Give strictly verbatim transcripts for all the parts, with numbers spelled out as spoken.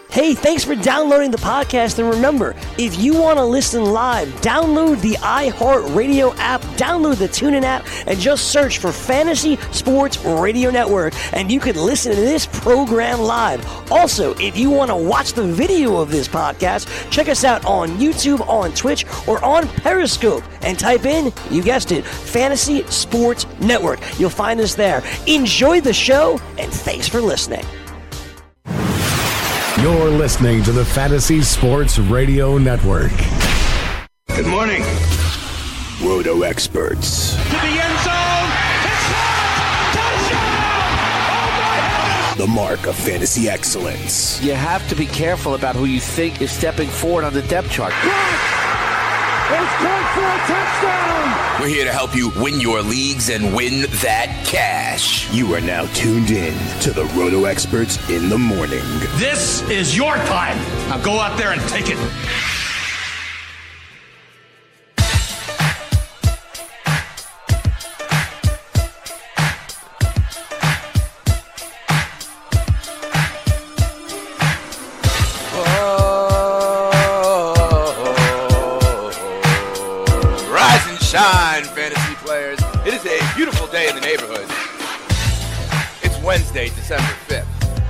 Hey, thanks for downloading the podcast, and remember, if you want to listen live, download the iHeartRadio app, download the TuneIn app, and just search for Fantasy Sports Radio Network, and you can listen to this program live. Also, if you want to watch the video of this podcast, check us out on YouTube, on Twitch, or on Periscope, and type in, you guessed it, Fantasy Sports Network. You'll find us there. Enjoy the show, and thanks for listening. You're listening to the Fantasy Sports Radio Network. Good morning, Roto experts. To the end zone. Touchdown! Oh my heavens! The mark of fantasy excellence. You have to be careful about who you think is stepping forward on the depth chart. It's caught for a touchdown! We're here to help you win your leagues and win that cash. You are now tuned in to the Roto Experts in the Morning. This is your time. Now go out there and take it. Shine, fantasy players. It is a beautiful day in the neighborhood. It's Wednesday, December fifth.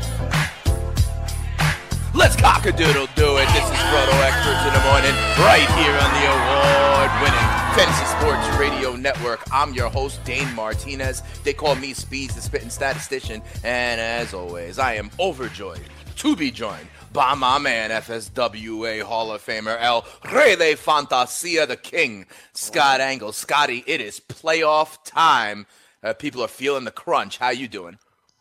Let's cock-a-doodle do it. This is Roto Experts in the Morning, right here on the award-winning Fantasy Sports Radio Network. I'm your host, Dane Martinez. They call me Speeds, the spitting statistician. And as always, I am overjoyed to be joined by my man, F S W A Hall of Famer, El Rey de Fantasia, the King, Scott Engel. Scotty, it is playoff time. Uh, people are feeling the crunch. How you doing?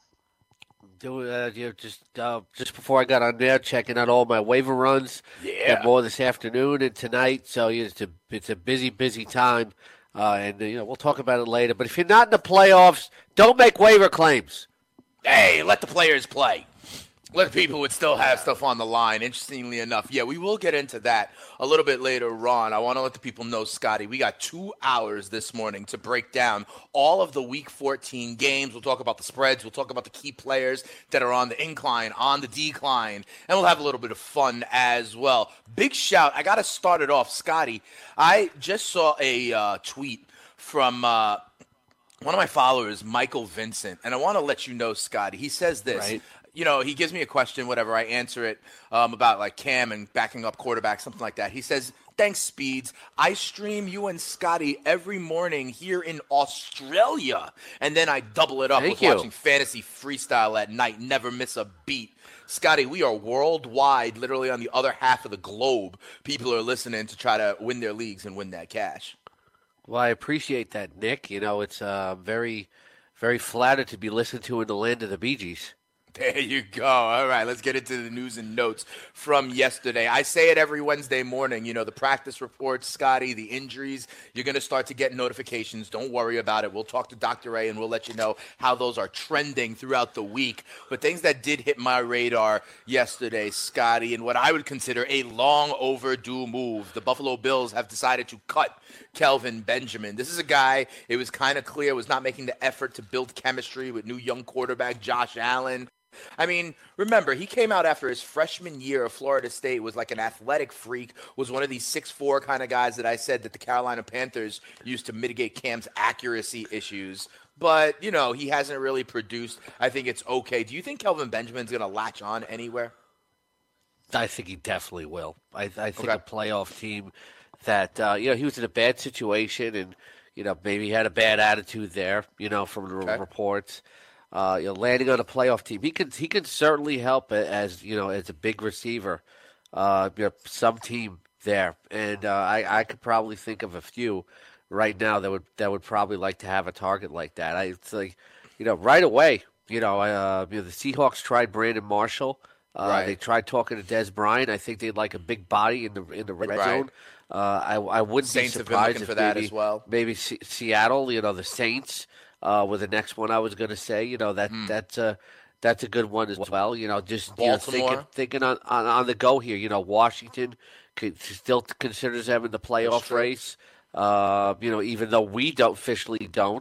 Do uh, you know, just uh, just before I got on there, checking out all my waiver runs. Yeah. Got more this afternoon and tonight, so it's a it's a busy, busy time. Uh, and uh, you know we'll talk about it later. But if you're not in the playoffs, don't make waiver claims. Hey, let the players play. Let people would still have stuff on the line, interestingly enough. Yeah, we will get into that a little bit later on. I want to let the people know, Scotty, we got two hours this morning to break down all of the Week fourteen games. We'll talk about the spreads. We'll talk about the key players that are on the incline, on the decline, and we'll have a little bit of fun as well. Big shout. I got to start it off, Scotty. I just saw a uh, tweet from uh, one of my followers, Michael Vincent, and I want to let you know, Scotty. He says this. Right. You know, he gives me a question, whatever, I answer it um, about, like, Cam and backing up quarterback, something like that. He says, thanks, Speeds. I stream you and Scotty every morning here in Australia. And then I double it up Thank with you. watching Fantasy Freestyle at night. Never miss a beat. Scotty, we are worldwide, literally on the other half of the globe. People are listening to try to win their leagues and win that cash. Well, I appreciate that, Nick. You know, it's uh, very, very flattered to be listened to in the land of the Bee Gees. There you go. All right, let's get into the news and notes from yesterday. I say it every Wednesday morning. You know, the practice reports, Scotty, the injuries, you're going to start to get notifications. Don't worry about it. We'll talk to Doctor A, and we'll let you know how those are trending throughout the week. But things that did hit my radar yesterday, Scotty, and what I would consider a long overdue move. The Buffalo Bills have decided to cut Kelvin Benjamin. This is a guy, it was kind of clear, was not making the effort to build chemistry with new young quarterback Josh Allen. I mean, remember, he came out after his freshman year of Florida State, was like an athletic freak, was one of these six foot four kind of guys that I said that the Carolina Panthers used to mitigate Cam's accuracy issues. But, you know, he hasn't really produced. I think it's okay. Do you think Kelvin Benjamin's going to latch on anywhere? I think he definitely will. I, I think Okay. a playoff team that, uh, you know, he was in a bad situation and, you know, maybe he had a bad attitude there, you know, from the Okay. reports. Uh, you know, landing on a playoff team, he could he could certainly help as you know as a big receiver. Uh, you know, some team there, and uh, I I could probably think of a few right now that would that would probably like to have a target like that. I it's like you know right away. You know, uh, you know the Seahawks tried Brandon Marshall. Uh, Right. They tried talking to Des Bryant. I think they'd like a big body in the in the red Right. zone. Uh, I I wouldn't Saints be have been surprised looking if for that maybe, as well. Maybe C- Seattle, you know, the Saints. Uh, with the next one, I was going to say, you know that Mm. that's a that's a good one as well. You know, just you know, Baltimore. thinking thinking on, on on the go here. You know, Washington could, still considers them in the playoff true. race. Uh, you know, even though we don't officially don't,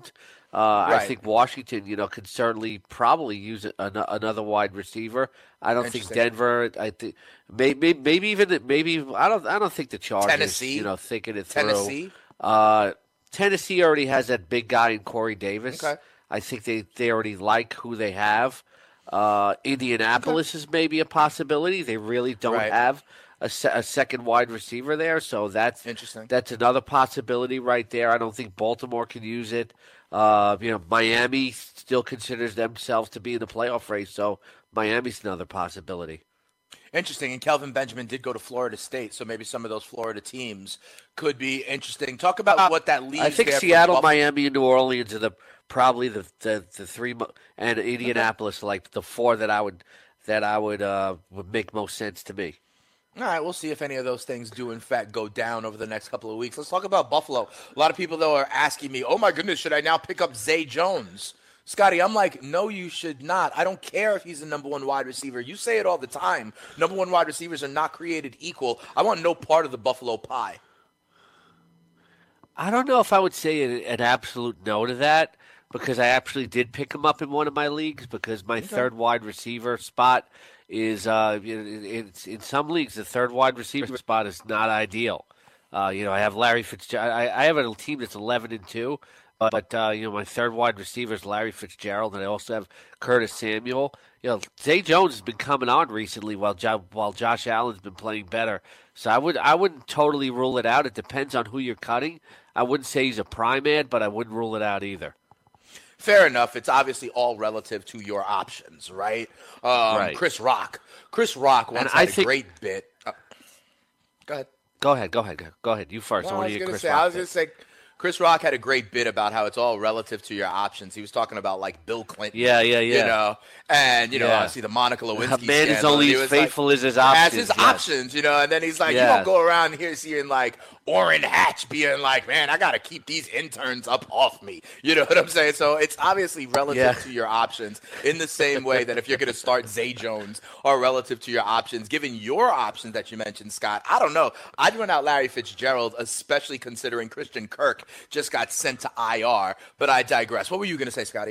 Uh, Right. I think Washington, you know, could certainly probably use an, another wide receiver. I don't think Interesting. Denver. I think maybe maybe even maybe I don't I don't think the Chargers. Tennessee? You know, thinking it through. Tennessee? Uh, Tennessee already has that big guy in Corey Davis. Okay. I think they, they already like who they have. Uh, Indianapolis is maybe a possibility. They really don't Right. have a, se- a second wide receiver there, so that's Interesting. That's another possibility right there. I don't think Baltimore can use it. Uh, you know, Miami still considers themselves to be in the playoff race, so Miami's another possibility. Interesting. And Kelvin Benjamin did go to Florida State, so maybe some of those Florida teams could be interesting. Talk about what that leaves I think there for Seattle, Buff- Miami, and New Orleans are the probably the the, the three, mo- and Indianapolis like the four that I would that I would uh, would make most sense to me. All right, we'll see if any of those things do, in fact, go down over the next couple of weeks. Let's talk about Buffalo. A lot of people, though, are asking me, oh, my goodness, should I now pick up Zay Jones? Scotty, I'm like, no, you should not. I don't care if he's the number one wide receiver. You say it all the time. Number one wide receivers are not created equal. I want no part of the Buffalo pie. I don't know if I would say an, an absolute no to that because I actually did pick him up in one of my leagues because my third wide receiver spot is uh, in, in, in some leagues the third wide receiver spot is not ideal. Uh, you know, I have Larry Fitzgerald. I, I have a team that's eleven and two, but, but uh, you know, my third wide receiver is Larry Fitzgerald, and I also have Curtis Samuel. You know, Zay Jones has been coming on recently while jo- while Josh Allen's been playing better. So I would I wouldn't totally rule it out. It depends on who you're cutting. I wouldn't say he's a prime ad, but I wouldn't rule it out either. Fair enough. It's obviously all relative to your options, right? Um, Right. Chris Rock. Chris Rock once And had I a think- great bit. Uh, go ahead. Go ahead, go ahead, go ahead. You first. No, I I want was to hear gonna Chris say, Rock I was pick. going to say, Chris Rock had a great bit about how it's all relative to your options. He was talking about like Bill Clinton. Yeah, yeah, yeah. You know, and you know, Yeah. obviously the Monica Lewinsky A man is scandal. only He as was like- faithful as his As options. his yes. options, you know, and then he's like, you Yeah. don't go around here seeing like Orrin Hatch being like, man, I got to keep these interns up off me. You know what I'm saying? So it's obviously relative Yeah. to your options in the same way that if you're going to start Zay Jones are relative to your options. Given your options that you mentioned, Scott, I don't know. I'd run out Larry Fitzgerald, especially considering Christian Kirk just got sent to I R, but I digress. What were you going to say, Scotty?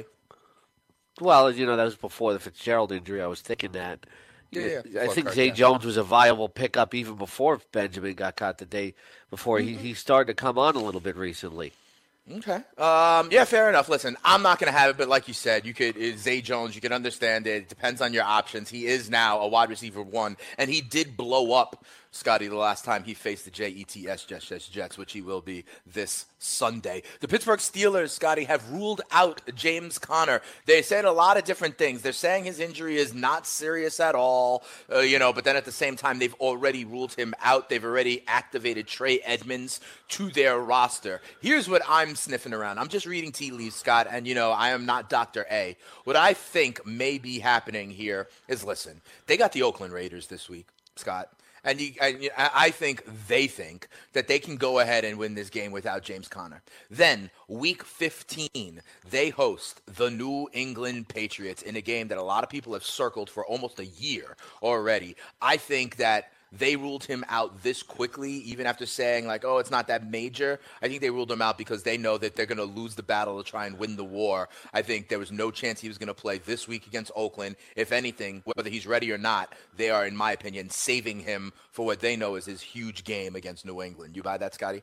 Well, you know, that was before the Fitzgerald injury. I was thinking that. Yeah, yeah, I before think Kirk, Zay yeah. Jones was a viable pickup even before Benjamin got caught the day before. Mm-hmm. He, he started to come on a little bit recently. Okay. Um, yeah, fair enough. Listen, I'm not going to have it, but like you said, you could uh, Zay Jones, you can understand it. It depends on your options. He is now a wide receiver one, and he did blow up, Scotty, the last time he faced the Jets, Jets, Jets, Jets, which he will be this Sunday. The Pittsburgh Steelers, Scotty, have ruled out James Conner. They said a lot of different things. They're saying his injury is not serious at all, uh, you know, but then at the same time, they've already ruled him out. They've already activated Trey Edmonds to their roster. Here's what I'm sniffing around. I'm just reading tea leaves, Scott, and, you know, I am not Doctor A. What I think may be happening here is, listen, they got the Oakland Raiders this week, Scott. And, you, and you- I I think they think that they can go ahead and win this game without James Conner. Then, week fifteen, they host the New England Patriots in a game that a lot of people have circled for almost a year already. I think that they ruled him out this quickly, even after saying, like, oh, it's not that major. I think they ruled him out because they know that they're going to lose the battle to try and win the war. I think there was no chance he was going to play this week against Oakland. If anything, whether he's ready or not, they are, in my opinion, saving him for what they know is his huge game against New England. You buy that, Scotty?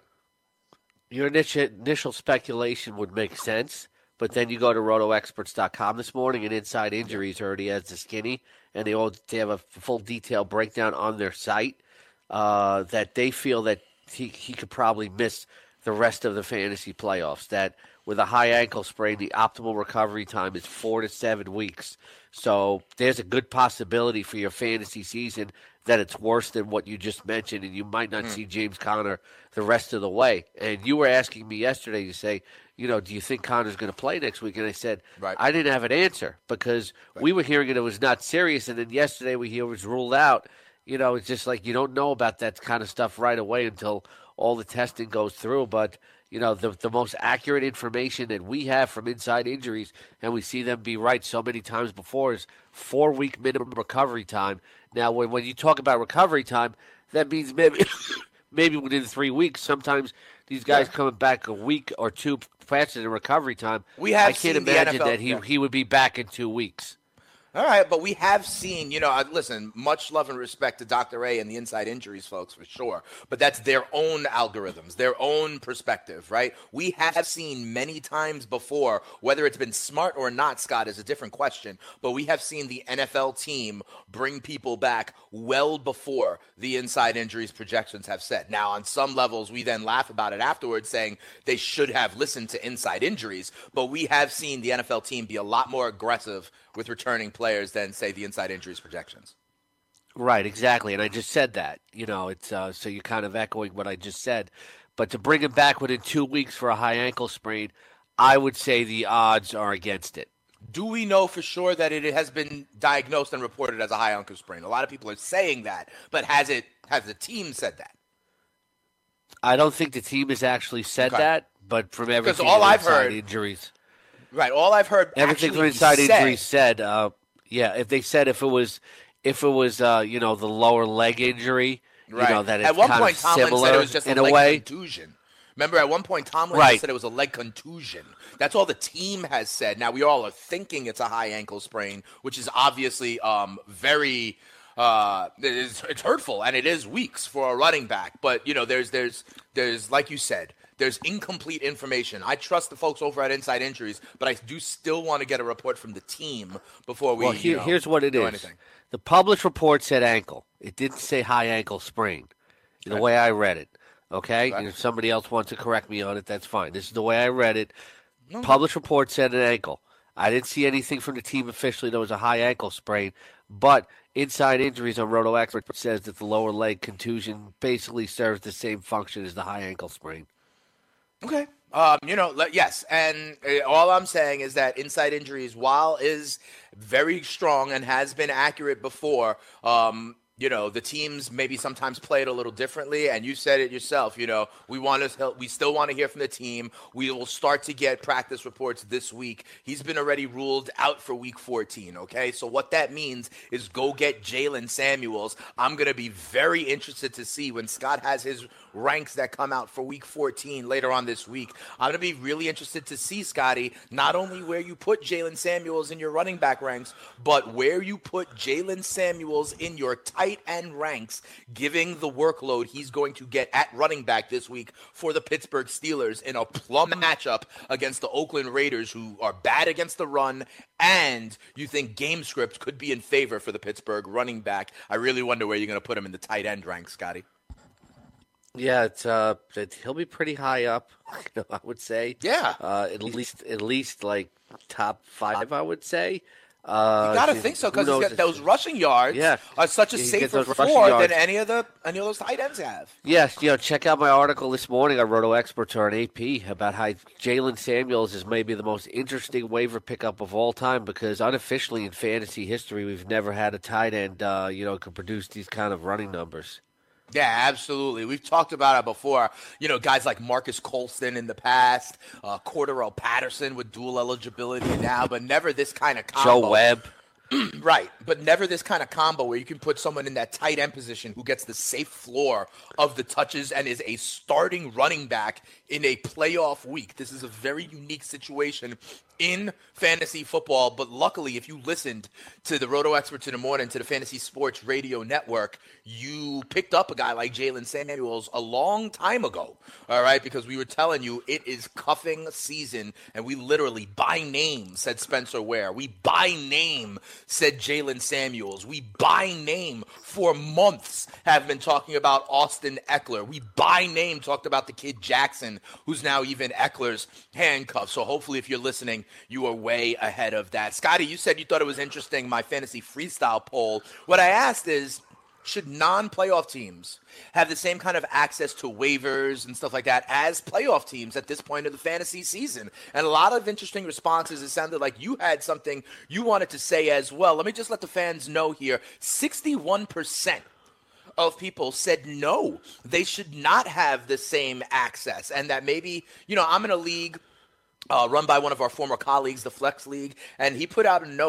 Your initial, initial speculation would make sense, but then you go to roto experts dot com this morning, and Inside Injuries already has the skinny, and they all they have a full detailed breakdown on their site uh, that they feel that he, he could probably miss the rest of the fantasy playoffs. That with a high ankle sprain, the optimal recovery time is four to seven weeks. So there's a good possibility for your fantasy season that it's worse than what you just mentioned, and you might not see James Conner the rest of the way. And you were asking me yesterday to say, you know, do you think Conner's going to play next week? And I said, Right. I didn't have an answer because we were hearing it, it was not serious, and then yesterday we hear it was ruled out. You know, it's just like you don't know about that kind of stuff right away until all the testing goes through. But, you know, the the most accurate information that we have from Inside Injuries, and we see them be right so many times before, is four-week minimum recovery time. Now, when, when you talk about recovery time, that means maybe maybe within three weeks. Sometimes these guys Yeah. coming back a week or two faster than recovery time. We have I can't seen the imagine N F L that he yeah. he would be back in two weeks. All right, but we have seen, you know, uh, listen, much love and respect to Doctor A and the Inside Injuries folks for sure, but that's their own algorithms, their own perspective, right? We have seen many times before, whether it's been smart or not, Scott, is a different question, but we have seen the N F L team bring people back well before the Inside Injuries projections have said. Now, on some levels, we then laugh about it afterwards, saying they should have listened to Inside Injuries, but we have seen the N F L team be a lot more aggressive with returning players than, say, the Inside Injuries projections. Right, exactly. And I just said that. You know, it's uh, so you're kind of echoing what I just said. But to bring him back within two weeks for a high ankle sprain, I would say the odds are against it. Do we know for sure that it has been diagnosed and reported as a high ankle sprain? A lot of people are saying that, but has it has the team said that? I don't think the team has actually said Okay. that, but from everything all I've inside heard- injuries. Right. All I've heard Everything actually from inside said, injuries said, uh, yeah. If they said if it was, if it was, uh, you know, the lower leg injury, right. you know, that it's at one kind point of Tomlin similar said it was just in a a leg way. contusion. Remember, at one point Tomlin Right. just said it was a leg contusion. That's all the team has said. Now we all are thinking it's a high ankle sprain, which is obviously um, very. Uh, it is, it's hurtful and it is weeks for a running back. But you know, there's there's there's like you said. There's incomplete information. I trust the folks over at Inside Injuries, but I do still want to get a report from the team before we. Well, here, you know, here's what it do is. anything. The published report said ankle. It didn't say high ankle sprain. The Okay. way I read it. Okay? Okay. And if somebody else wants to correct me on it, that's fine. This is the way I read it. Published report said an ankle. I didn't see anything from the team officially that was a high ankle sprain, but Inside Injuries on Roto Expert says that the lower leg contusion basically serves the same function as the high ankle sprain. Okay. Um, you know, le- yes, and uh, all I'm saying is that Inside Injuries, while is very strong and has been accurate before, um, you know, the teams maybe sometimes play it a little differently, and you said it yourself. You know, we want to, we still want to hear from the team. We will start to get practice reports this week. He's been already ruled out for Week fourteen. Okay, so what that means is go get Jaylen Samuels. I'm gonna be very interested to see when Scott has his ranks that come out for Week fourteen later on this week. I'm gonna be really interested to see, Scotty, not only where you put Jaylen Samuels in your running back ranks, but where you put Jaylen Samuels in your tight end ranks, giving the workload he's going to get at running back this week for the Pittsburgh Steelers in a plum matchup against the Oakland Raiders, who are bad against the run, and you think game script could be in favor for the Pittsburgh running back. I really wonder where you're going to put him in the tight end ranks, Scotty. Yeah, it's uh, it, he'll be pretty high up. I would say. Yeah. Uh, at least, at least like top five, I would say. Uh, You got to geez, think so who because knows he's got if- those rushing yards Yeah. are such a He gets safer those rushing floor yards. than any of the any of those tight ends have. Yes, you know, check out my article this morning on Roto Experts or on A P about how Jaylen Samuels is maybe the most interesting waiver pickup of all time because unofficially in fantasy history, we've never had a tight end, uh, you know, could produce these kind of running numbers. Yeah, absolutely. We've talked about it before. You know, guys like Marcus Colston in the past, uh, Cordarrelle Patterson with dual eligibility now, but never this kind of combo. Joe Webb. Right, but never this kind of combo where you can put someone in that tight end position who gets the safe floor of the touches and is a starting running back in a playoff week. This is a very unique situation in fantasy football, but luckily if you listened to the Roto Experts in the morning, to the Fantasy Sports Radio Network, you picked up a guy like Jaylen Samuels a long time ago, all right, because we were telling you it is cuffing season, and we literally by name said Spencer Ware. We by name said Jaylen Samuels. We by name for months have been talking about Austin Eckler. We by name talked about the kid Jackson, who's now even Eckler's handcuff. So hopefully if you're listening, you are way ahead of that. Scotty, you said you thought it was interesting, my fantasy freestyle poll. What I asked is, should non-playoff teams have the same kind of access to waivers and stuff like that as playoff teams at this point of the fantasy season? And a lot of interesting responses. It sounded like you had something you wanted to say as well. Let me just let the fans know here. sixty-one percent of people said no, they should not have the same access. And that maybe, you know, I'm in a league Uh, run by one of our former colleagues, the Flex League, and he put out a note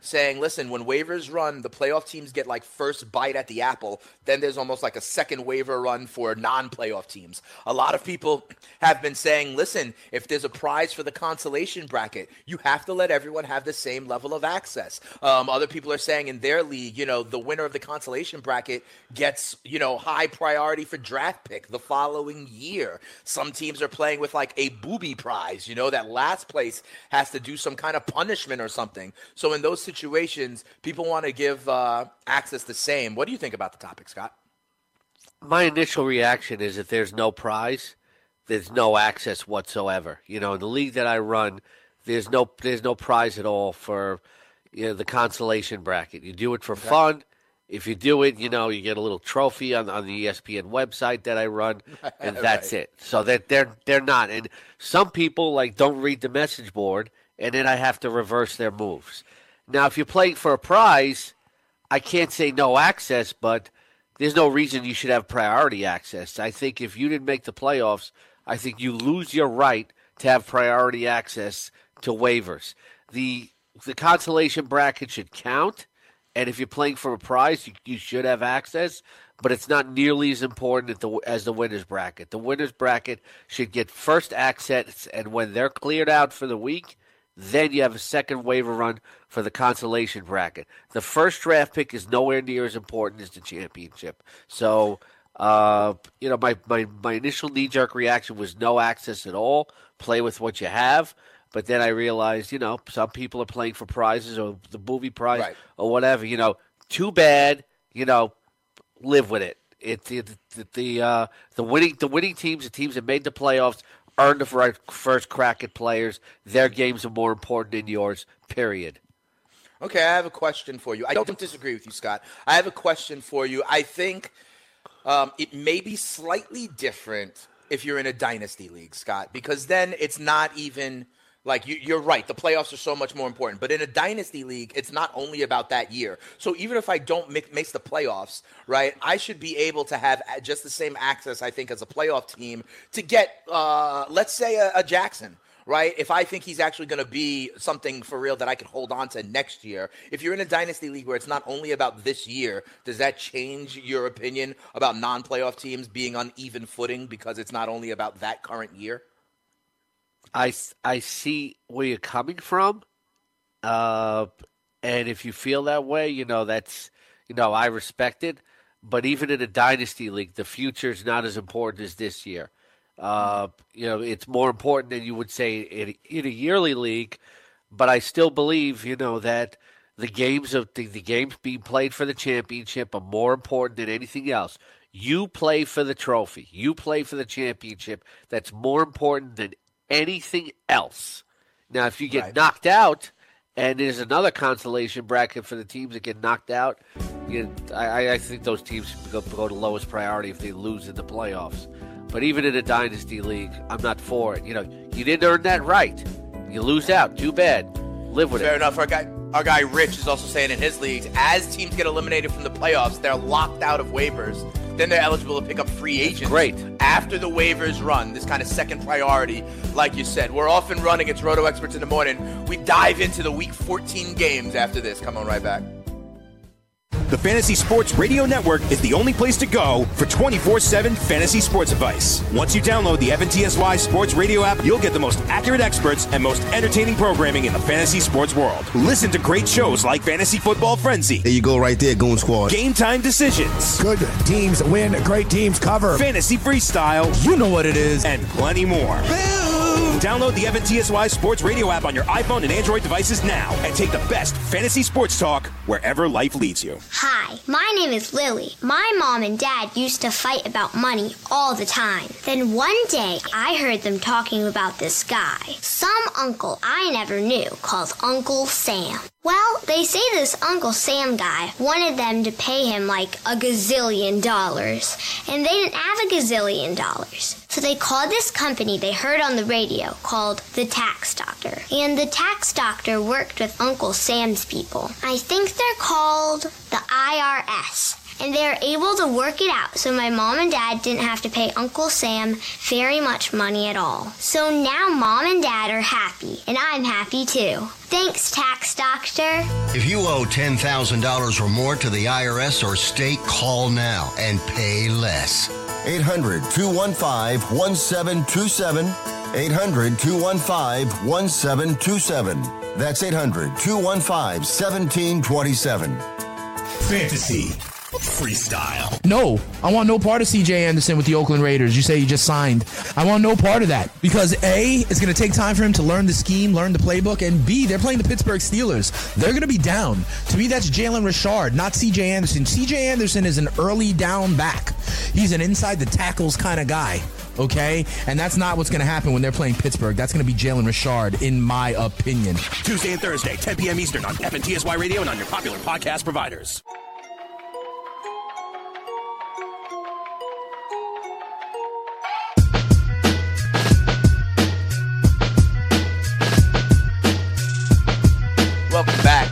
saying, listen, when waivers run, the playoff teams get like first bite at the apple. Then there's almost like a second waiver run for non-playoff teams. A lot of people have been saying, listen, if there's a prize for the consolation bracket, you have to let everyone have the same level of access. Um, other people are saying in their league, you know, the winner of the consolation bracket gets, you know, high priority for draft pick the following year. Some teams are playing with like a booby prize, you know, that last place has to do some kind of punishment or something. So in those situations, people want to give uh, access the same. What do you think about the topic, Scott? My initial reaction is if there's no prize, there's no access whatsoever. You know, in the league that I run, there's no there's no prize at all for, you know, the consolation bracket. You do it for okay. fun. If you do it, you know, you get a little trophy on, on the E S P N website that I run, and that's right. it. So that they're they're not. And some people like don't read the message board, and then I have to reverse their moves. Now, if you're playing for a prize, I can't say no access, but there's no reason you should have priority access. I think if you didn't make the playoffs, I think you lose your right to have priority access to waivers. The the consolation bracket should count. And if you're playing for a prize, you, you should have access, but it's not nearly as important as the, as the winner's bracket. The winner's bracket should get first access, and when they're cleared out for the week, then you have a second waiver run for the consolation bracket. The first draft pick is nowhere near as important as the championship. So, uh, you know, my, my, my initial knee-jerk reaction was no access at all. Play with what you have. But then I realized, you know, some people are playing for prizes or the movie prize right. or whatever. You know, too bad. You know, live with it. It, it the the, uh, the winning the winning teams, the teams that made the playoffs, earned the right first crack at players. Their games are more important than yours. Period. Okay, I have a question for you. I don't disagree with you, Scott. I have a question for you. I think um, it may be slightly different if you're in a dynasty league, Scott, because then it's not even. Like, you, you're right. The playoffs are so much more important. But in a dynasty league, it's not only about that year. So even if I don't make, make the playoffs, right, I should be able to have just the same access, I think, as a playoff team to get, uh, let's say, a, a Jackson, right? If I think he's actually going to be something for real that I can hold on to next year. If you're in a dynasty league where it's not only about this year, does that change your opinion about non-playoff teams being on even footing because it's not only about that current year? I, I see where you're coming from, uh, and if you feel that way, you know, that's, you know, I respect it. But even in a dynasty league, the future is not as important as this year. Uh, you know, it's more important than you would say in, in a yearly league. But I still believe, you know, that the games of the, the games being played for the championship are more important than anything else. You play for the trophy. You play for the championship. That's more important than anything else. Now, if you get right. knocked out, and there's another consolation bracket for the teams that get knocked out, you know, I, I think those teams go, go to lowest priority if they lose in the playoffs. But even in a dynasty league, I'm not for it. You know, you didn't earn that right. You lose out. Too bad. Live with Fair it. Fair enough. Our guy, our guy Rich is also saying in his leagues, as teams get eliminated from the playoffs, they're locked out of waivers. Then they're eligible to pick up free agents. Great. After the waivers run, this kind of second priority, like you said. We're off and running. It's Roto Experts in the Morning. We dive into the Week fourteen games after this. Come on right back. The Fantasy Sports Radio Network is the only place to go for twenty-four seven fantasy sports advice. Once you download the F N T S Y Sports Radio app, you'll get the most accurate experts and most entertaining programming in the fantasy sports world. Listen to great shows like Fantasy Football Frenzy. There you go right there, Goon Squad. Game Time Decisions. Good teams win, great teams cover. Fantasy Freestyle. You know what it is. And plenty more. Boom! Download the F N T S Y Sports Radio app on your iPhone and Android devices now and take the best fantasy sports talk wherever life leads you. Hi, my name is Lily. My mom and dad used to fight about money all the time. Then one day, I heard them talking about this guy, some uncle I never knew, called Uncle Sam. Well, they say this Uncle Sam guy wanted them to pay him like a gazillion dollars, and they didn't have a gazillion dollars. So they called this company they heard on the radio called the Tax Doctor. And the Tax Doctor worked with Uncle Sam's people. I think they're called the I R S. and they are able to work it out so my mom and dad didn't have to pay Uncle Sam very much money at all. So now mom and dad are happy, and I'm happy too. Thanks, Tax Doctor. If you owe ten thousand dollars or more to the I R S or state, call now and pay less. eight hundred, two one five, one seven two seven. eight hundred, two one five, one seven two seven. That's eight hundred, two one five, one seven two seven. Fantasy Freestyle. No, I want no part of C J Anderson with the Oakland Raiders. You say he just signed. I want no part of that because A, it's going to take time for him to learn the scheme, learn the playbook, and B, they're playing the Pittsburgh Steelers. They're going to be down. To me, that's Jalen Richard, not C J Anderson. C J Anderson is an early down back. He's an inside the tackles kind of guy. Okay? And that's not what's going to happen when they're playing Pittsburgh. That's going to be Jalen Richard, in my opinion. Tuesday and Thursday, ten p.m. Eastern on F N T S Y Radio and on your popular podcast providers. Welcome back.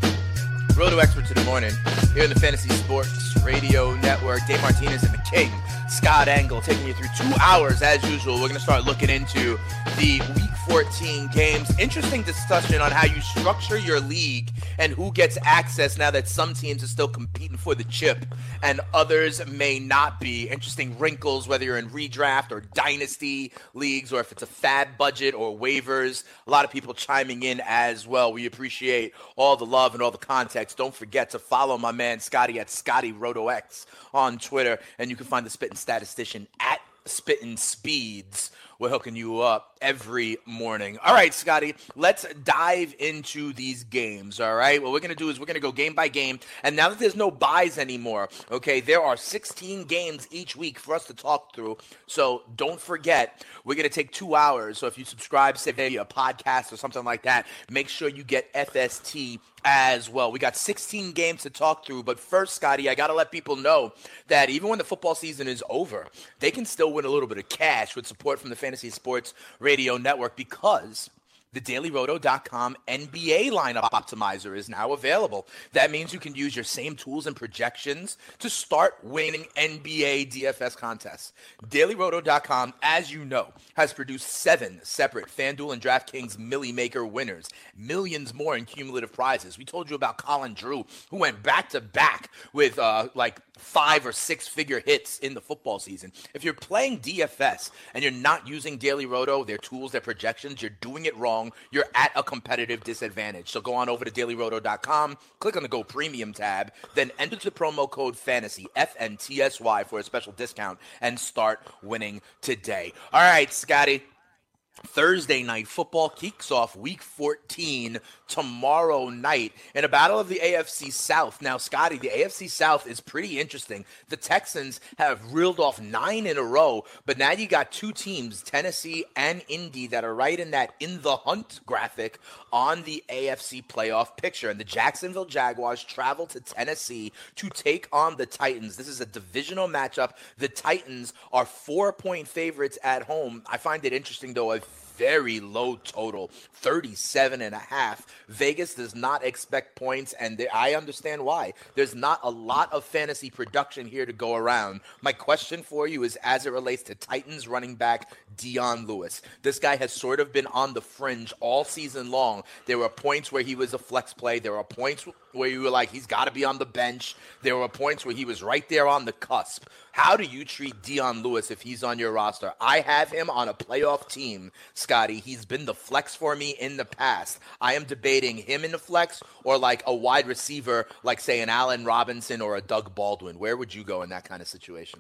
Roto Experts in the morning here in the Fantasy Sports Radio Network. Dave Martinez and the King, Scott Engel, taking you through two hours as usual. We're going to start looking into the Week fourteen games. Interesting discussion on how you structure your league and who gets access now that some teams are still competing for the chip and others may not be. Interesting wrinkles, whether you're in redraft or dynasty leagues or if it's a fab budget or waivers. A lot of people chiming in as well. We appreciate all the love and all the context. Don't forget to follow my man Scotty at Scotty RotoX on Twitter, and you can find the Spittin' Statistician at Spittin' Speeds. We're hooking you up every morning. All right, Scotty, let's dive into these games, all right? What we're going to do is we're going to go game by game, and now that there's no buys anymore, okay, there are sixteen games each week for us to talk through, so don't forget, we're going to take two hours, so if you subscribe, say maybe a podcast or something like that, make sure you get F S T as well. We got sixteen games to talk through, but first, Scotty, I got to let people know that even when the football season is over, they can still win a little bit of cash with support from the Fantasy Sports Radio Network because the Daily Roto dot com N B A lineup optimizer is now available. That means you can use your same tools and projections to start winning N B A D F S contests. Daily Roto dot com, as you know, has produced seven separate FanDuel and DraftKings Millie Maker winners, millions more in cumulative prizes. We told you about Colin Drew, who went back-to-back with uh, like five or six figure hits in the football season. If you're playing D F S and you're not using Daily Roto, their tools, their projections, you're doing it wrong. You're at a competitive disadvantage. So go on over to Daily Roto dot com, click on the Go Premium tab, then enter the promo code FANTASY, F N T S Y, for a special discount and start winning today. All right, Scotty. Thursday night football kicks off week fourteen tomorrow night in a battle of the A F C South. Now, Scotty, the A F C South is pretty interesting. The Texans have reeled off nine in a row, but now you got two teams, Tennessee and Indy, that are right in that in the hunt graphic on the A F C playoff picture. And the Jacksonville Jaguars travel to Tennessee to take on the Titans. This is a divisional matchup. The Titans are four-point favorites at home. I find it interesting, though, a very low total, thirty-seven and a half. Vegas does not expect points, and they, I understand why. There's not a lot of fantasy production here to go around. My question for you is as it relates to Titans running back Dion Lewis. This guy has sort of been on the fringe all season long. There were points where he was a flex play. There were points where you were like, he's got to be on the bench. There were points where he was right there on the cusp. How do you treat Dion Lewis if he's on your roster? I have him on a playoff team, Scotty. He's been the flex for me in the past. I am debating him in the flex or like a wide receiver, like say an Allen Robinson or a Doug Baldwin. Where would you go in that kind of situation?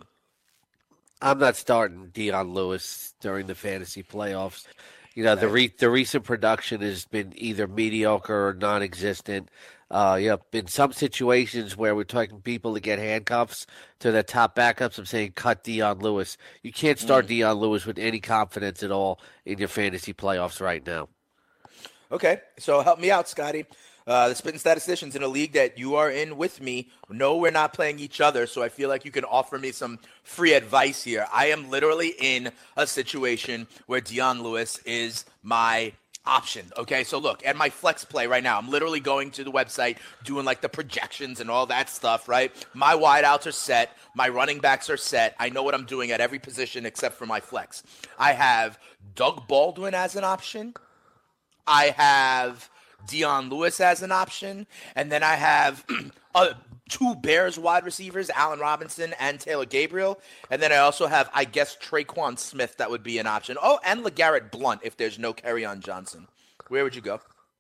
I'm not starting Dion Lewis during the fantasy playoffs. You know, the re- the recent production has been either mediocre or non-existent. Uh, you know, in some situations where we're talking people to get handcuffs to their top backups, I'm saying cut Dion Lewis. You can't start mm. Dion Lewis with any confidence at all in your fantasy playoffs right now. Okay, so help me out, Scotty. Uh, the Spittin' Statisticians in a league that you are in with me. No, we're not playing each other, so I feel like you can offer me some free advice here. I am literally in a situation where Dion Lewis is my option. Okay, so look, at my flex play right now, I'm literally going to the website, doing like the projections and all that stuff, right? My wideouts are set. My running backs are set. I know what I'm doing at every position except for my flex. I have Doug Baldwin as an option. I have Dion Lewis as an option. And then I have uh, two Bears wide receivers, Allen Robinson and Taylor Gabriel. And then I also have, I guess, Traquan Smith. That would be an option. Oh, and LeGarrette Blount if there's no Kerryon Johnson. Where would you go?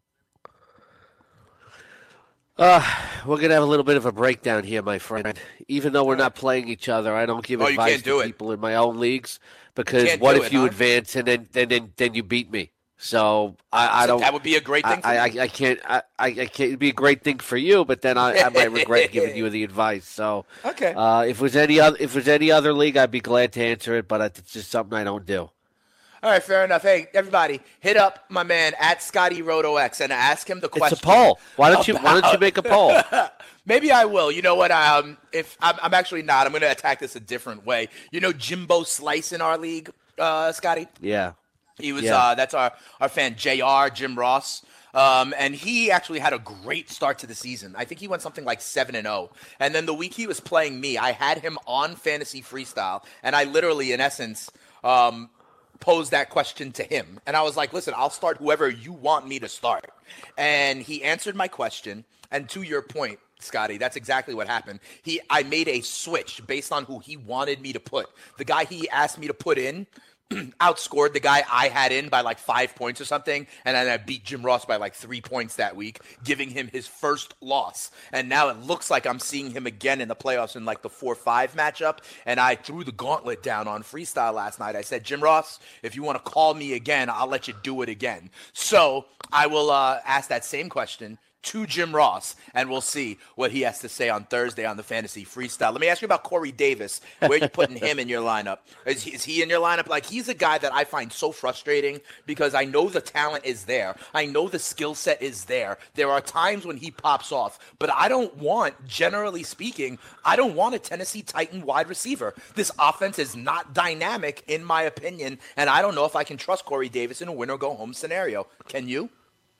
Uh, we're going to have a little bit of a breakdown here, my friend. Even though we're not playing each other, I don't give oh, advice to it. people in my own leagues because what if it, you huh? advance and then, then, then, then you beat me? So I, I don't. That would be a great thing. For I, I, I can't. I, I can't. It'd be a great thing for you, but then I, I might regret giving you the advice. So okay. Uh, if it was any other, if it was any other league, I'd be glad to answer it. But it's just something I don't do. All right, fair enough. Hey, everybody, hit up my man at Scotty RotoX and ask him the question. It's a poll. Why don't you? About... Why don't you make a poll? Maybe I will. You know what? Um, if I'm, I'm actually not, I'm going to attack this a different way. You know, Jimbo Slice in our league, uh, Scotty. Yeah. He was, yeah. uh, that's our, our fan, J R, Jim Ross. Um, and he actually had a great start to the season. I think he went something like seven and oh. And then the week he was playing me, I had him on Fantasy Freestyle. And I literally, in essence, um, posed that question to him. And I was like, listen, I'll start whoever you want me to start. And he answered my question. And to your point, Scotty, that's exactly what happened. He, I made a switch based on who he wanted me to put. The guy he asked me to put in outscored the guy I had in by like five points or something, and then I beat Jim Ross by like three points that week, giving him his first loss. And now it looks like I'm seeing him again in the playoffs in like the four five matchup, and I threw the gauntlet down on Freestyle last night. I said, Jim Ross, if you want to call me again, I'll let you do it again. So I will uh, ask that same question to Jim Ross, and we'll see what he has to say on Thursday on the Fantasy Freestyle. Let me ask you about Corey Davis. Where are you putting him in your lineup? Is he, is he in your lineup? Like, he's a guy that I find so frustrating because I know the talent is there. I know the skill set is there. There are times when he pops off, but I don't want, generally speaking, I don't want a Tennessee Titan wide receiver. This offense is not dynamic, in my opinion, and I don't know if I can trust Corey Davis in a win-or-go-home scenario. Can you?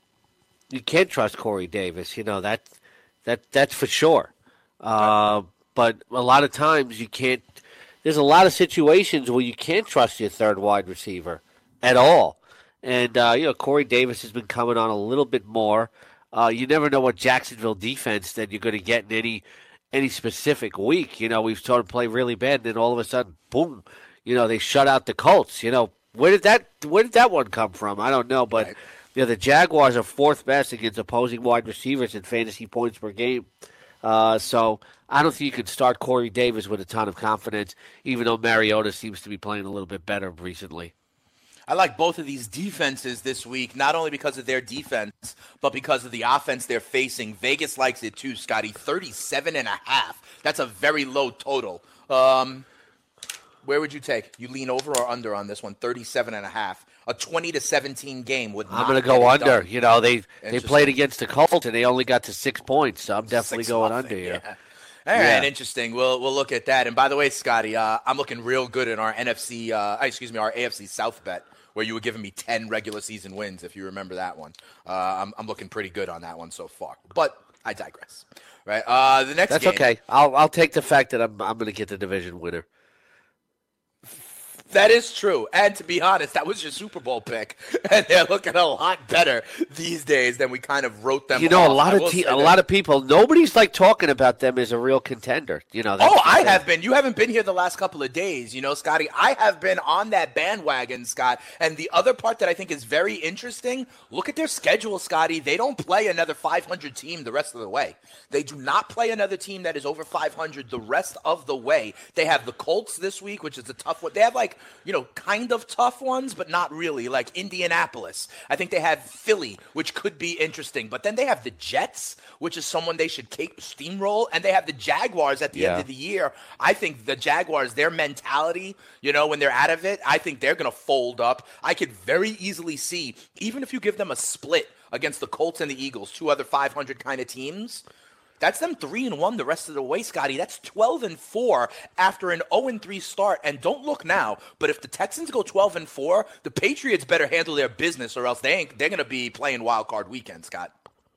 You can't trust Corey Davis, you know, that that that's for sure. Uh, but a lot of times you can't – there's a lot of situations where you can't trust your third wide receiver at all. And, uh, you know, Corey Davis has been coming on a little bit more. Uh, you never know what Jacksonville defense that you're going to get in any any specific week. You know, we've started to play really bad, and then all of a sudden, boom, you know, they shut out the Colts. You know, where did that where did that one come from? I don't know, but right. – You know, the Jaguars are fourth best against opposing wide receivers in fantasy points per game. Uh, so I don't think you can start Corey Davis with a ton of confidence, even though Mariota seems to be playing a little bit better recently. I like both of these defenses this week, not only because of their defense, but because of the offense they're facing. Vegas likes it too, Scotty. thirty-seven and a half. That's a very low total. Um, where would you take? You lean over or under on this one? thirty-seven and a half. A twenty to seventeen game with. I'm going to go under. Done. You know, they they played against the Colts and they only got to six points. So I'm definitely six going nothing, under here. Yeah. All right, yeah. Interesting. We'll we'll look at that. And by the way, Scotty, uh, I'm looking real good in our N F C. Uh, excuse me, our A F C South bet, where you were giving me ten regular season wins, if you remember that one. Uh, I'm I'm looking pretty good on that one so far. But I digress. Right. Uh, the next. That's game, okay. I'll I'll take the fact that I'm I'm going to get the division winner. That is true. And to be honest, that was your Super Bowl pick. And they're looking a lot better these days than we kind of wrote them You know, off. a lot of te- a lot of people, nobody's like talking about them as a real contender. You know. Oh, I have been. You haven't been here the last couple of days, you know, Scotty. I have been on that bandwagon, Scott. And the other part that I think is very interesting, look at their schedule, Scotty. They don't play another five hundred team the rest of the way. They do not play another team that is over five hundred the rest of the way. They have the Colts this week, which is a tough one. They have like, you know, kind of tough ones, but not really, like Indianapolis. I think they have Philly, which could be interesting. But then they have the Jets, which is someone they should keep steamroll. And they have the Jaguars at the yeah. end of the year. I think the Jaguars, their mentality, you know, when they're out of it, I think they're going to fold up. I could very easily see, even if you give them a split against the Colts and the Eagles, two other five hundred kind of teams, That's them three and one the rest of the way, Scotty. That's twelve and four after an oh and three start. And don't look now, but if the Texans go twelve and four, the Patriots better handle their business, or else they ain't, they're going to be playing wild card weekend, Scott.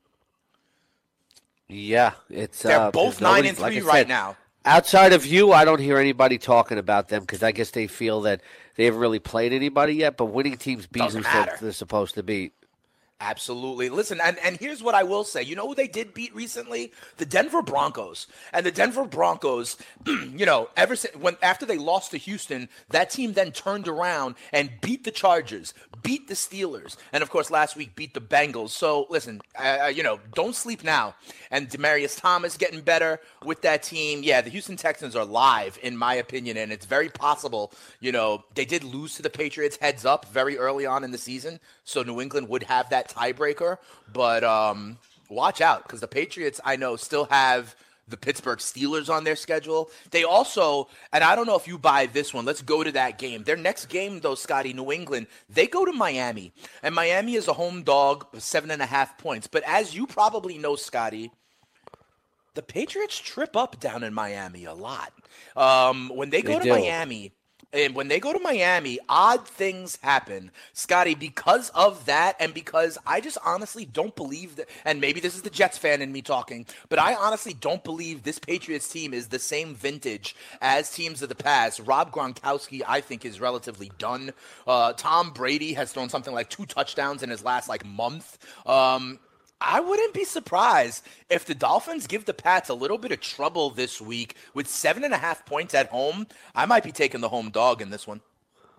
Yeah, it's they're uh, both nine and three like right said, now. Outside of you, I don't hear anybody talking about them because I guess they feel that they haven't really played anybody yet. But winning teams beat who they're supposed to beat. Absolutely. Listen, and, and here's what I will say. You know who they did beat recently? The Denver Broncos. And the Denver Broncos, you know, ever since when after they lost to Houston, that team then turned around and beat the Chargers, beat the Steelers, and of course last week beat the Bengals. So listen, uh, you know, don't sleep now. And Demaryius Thomas getting better with that team. Yeah, the Houston Texans are live, in my opinion, and it's very possible, you know, they did lose to the Patriots heads up very early on in the season, so New England would have that tiebreaker, but um, watch out because the Patriots, I know, still have the Pittsburgh Steelers on their schedule. They also, and I don't know if you buy this one, let's go to that game. Their next game, though, Scotty, New England, they go to Miami, and Miami is a home dog, seven and a half points. But as you probably know, Scotty, the Patriots trip up down in Miami a lot. Um, when they go They to do. Miami, and when they go to Miami, odd things happen, Scotty, because of that and because I just honestly don't believe that, and maybe this is the Jets fan in me talking, but I honestly don't believe this Patriots team is the same vintage as teams of the past. Rob Gronkowski, I think, is relatively done. Uh, Tom Brady has thrown something like two touchdowns in his last, like, month. Um I wouldn't be surprised if the Dolphins give the Pats a little bit of trouble this week with seven and a half points at home. I might be taking the home dog in this one.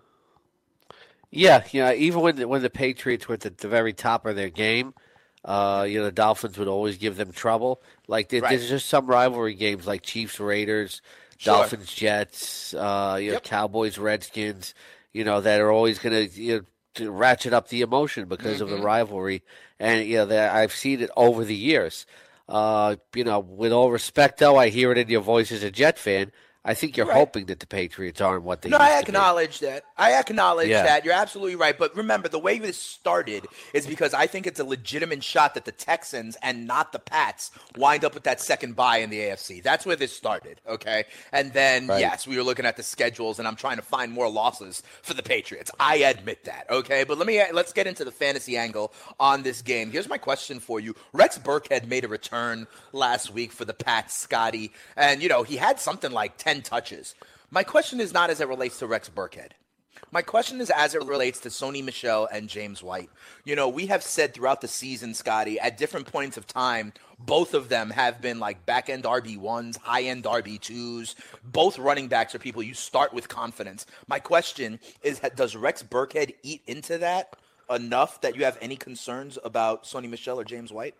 Yeah, yeah. Even when the, when the Patriots were at the very top of their game, uh, you know, the Dolphins would always give them trouble. Like there, Right. there's just some rivalry games like Chiefs Raiders, Sure. Dolphins Jets, uh, you know, Yep. Cowboys Redskins. You know that are always going to you know to ratchet up the emotion because of the Mhm. rivalry. And you know that I've seen it over the years. Uh, you know, with all respect, though, I hear it in your voice as a Jet fan. I think you're Right. hoping that the Patriots aren't what they No, used I to be. acknowledge that. I acknowledge Yeah. that. You're absolutely right. But remember, the way this started is because I think it's a legitimate shot that the Texans and not the Pats wind up with that second bye in the A F C. That's where this started, okay? And then, Right. yes, we were looking at the schedules, and I'm trying to find more losses for the Patriots. I admit that, okay? But let me let's get into the fantasy angle on this game. Here's my question for you. Rex Burkhead made a return last week for the Pats, Scotty, and, you know, he had something like ten touches. My question is not as it relates to Rex Burkhead. My question is as it relates to Sony Michel and James White. You know, we have said throughout the season, Scotty, at different points of time, both of them have been like back-end R B ones, high-end R B twos. Both running backs are people you start with confidence. My question is, does Rex Burkhead eat into that enough that you have any concerns about Sony Michel or James White?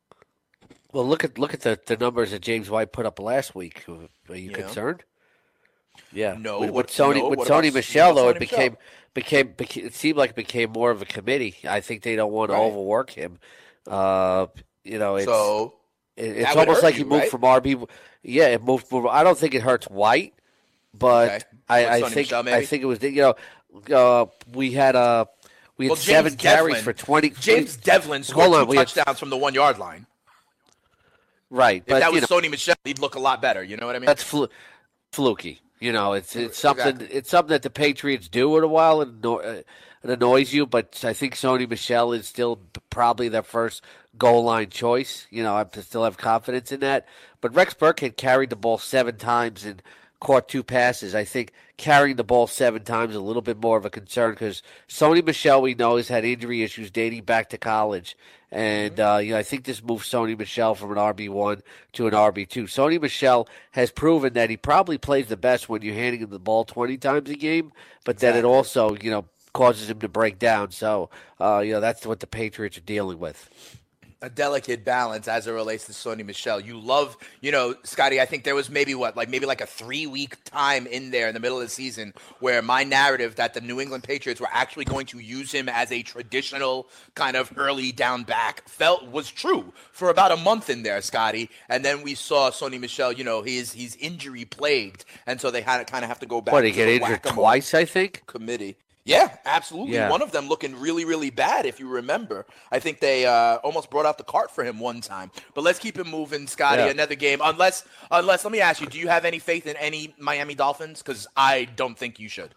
Well, look at look at the, the numbers that James White put up last week. Are you Yeah. concerned? Yeah. No, With, what- with Sony no, with what Sony about- Michel what about though, Sony it became became became it seemed like it became more of a committee. I think they don't want to Right. overwork him. Uh, you know, it's So, it- that it's would almost hurt like you, he moved right? from R B. Yeah, it moved. From, I don't think it hurts White, but Okay. I, With I Sony think Michel, I maybe? think it was you know uh, we had uh we had Well, James seven carries Devlin- for twenty. James Devlin Hold scored on, two we had- touchdowns from the one-yard line. right, If but that you was know, Sony Michel, he'd look a lot better. You know what I mean? That's flu- fluky. You know, it's it's something Exactly. it's something that the Patriots do in a while and anno- uh, it annoys you. But I think Sony Michel is still p- probably their first goal line choice. You know, I still have confidence in that. But Rex Burkhead carried the ball seven times and caught two passes. I think carrying the ball seven times is a little bit more of a concern because Sony Michel, we know, has had injury issues dating back to college. And uh, you know, I think this moves Sony Michel from an R B one to an R B two. Sony Michel has proven that he probably plays the best when you're handing him the ball twenty times a game, but that it Exactly. also, you know, causes him to break down. So, uh, you know, that's what the Patriots are dealing with. A delicate balance as it relates to Sony Michel. You love, you know, Scotty, I think there was maybe what, like maybe like a three-week time in there in the middle of the season where my narrative that the New England Patriots were actually going to use him as a traditional kind of early down back felt was true for about a month in there, Scotty. And then we saw Sony Michel, you know, he's he's injury plagued, and so they had to kind of have to go back What, to he get the injured whack-a-mole twice, I think? committee. Yeah, absolutely. Yeah. One of them looking really, really bad, if you remember. I think they uh, almost brought out the cart for him one time. But let's keep it moving, Scotty. Yeah. Another game. Unless, unless, let me ask you, do you have any faith in any Miami Dolphins? Because I don't think you should.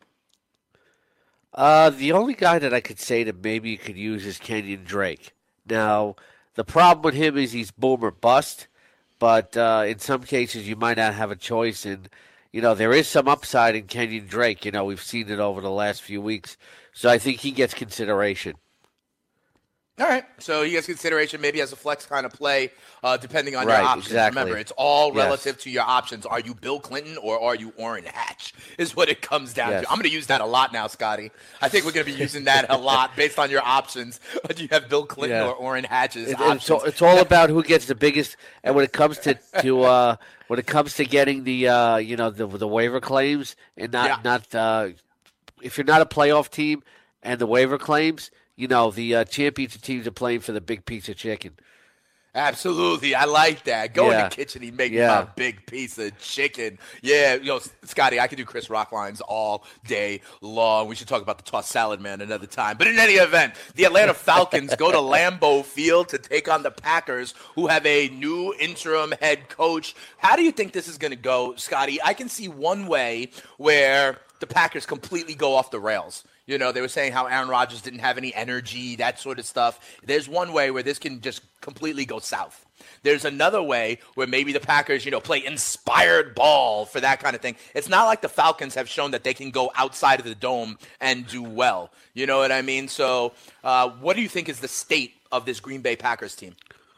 Uh, the only guy that I could say that maybe you could use is Kenyon Drake. Now, the problem with him is he's boom or bust. But uh, in some cases, you might not have a choice. And, you know, there is some upside in Kenyon Drake. You know, we've seen it over the last few weeks. So I think he gets consideration. All right. So he gets consideration maybe as a flex kind of play, uh, depending on Right, your options. exactly. Remember, it's all Yes. relative to your options. Are you Bill Clinton or are you Orrin Hatch is what it comes down Yes. to. I'm going to use that a lot now, Scotty. I think we're going to be using that a lot based on your options. Do you have Bill Clinton Yeah. or Orrin Hatch's It, options? it's, all, it's all about who gets the biggest. And when it comes to, to uh, when it comes to getting the uh, you know the the waiver claims and not Yeah. not uh, if you're not a playoff team and the waiver claims, you know the uh, championship teams are playing for the big piece of chicken. Absolutely. I like that. Go Yeah. in the kitchen and make Yeah. my big piece of chicken. Yeah, you know, Scotty, I could do Chris Rock lines all day long. We should talk about the tossed salad man another time. But in any event, the Atlanta Falcons go to Lambeau Field to take on the Packers, who have a new interim head coach. How do you think this is going to go, Scotty? I can see one way where the Packers completely go off the rails. You know, they were saying how Aaron Rodgers didn't have any energy, that sort of stuff. There's one way where this can just completely go south. There's another way where maybe the Packers, you know, play inspired ball for that kind of thing. It's not like the Falcons have shown that they can go outside of the dome and do well. You know what I mean? So uh, what do you think is the state of this Green Bay Packers team?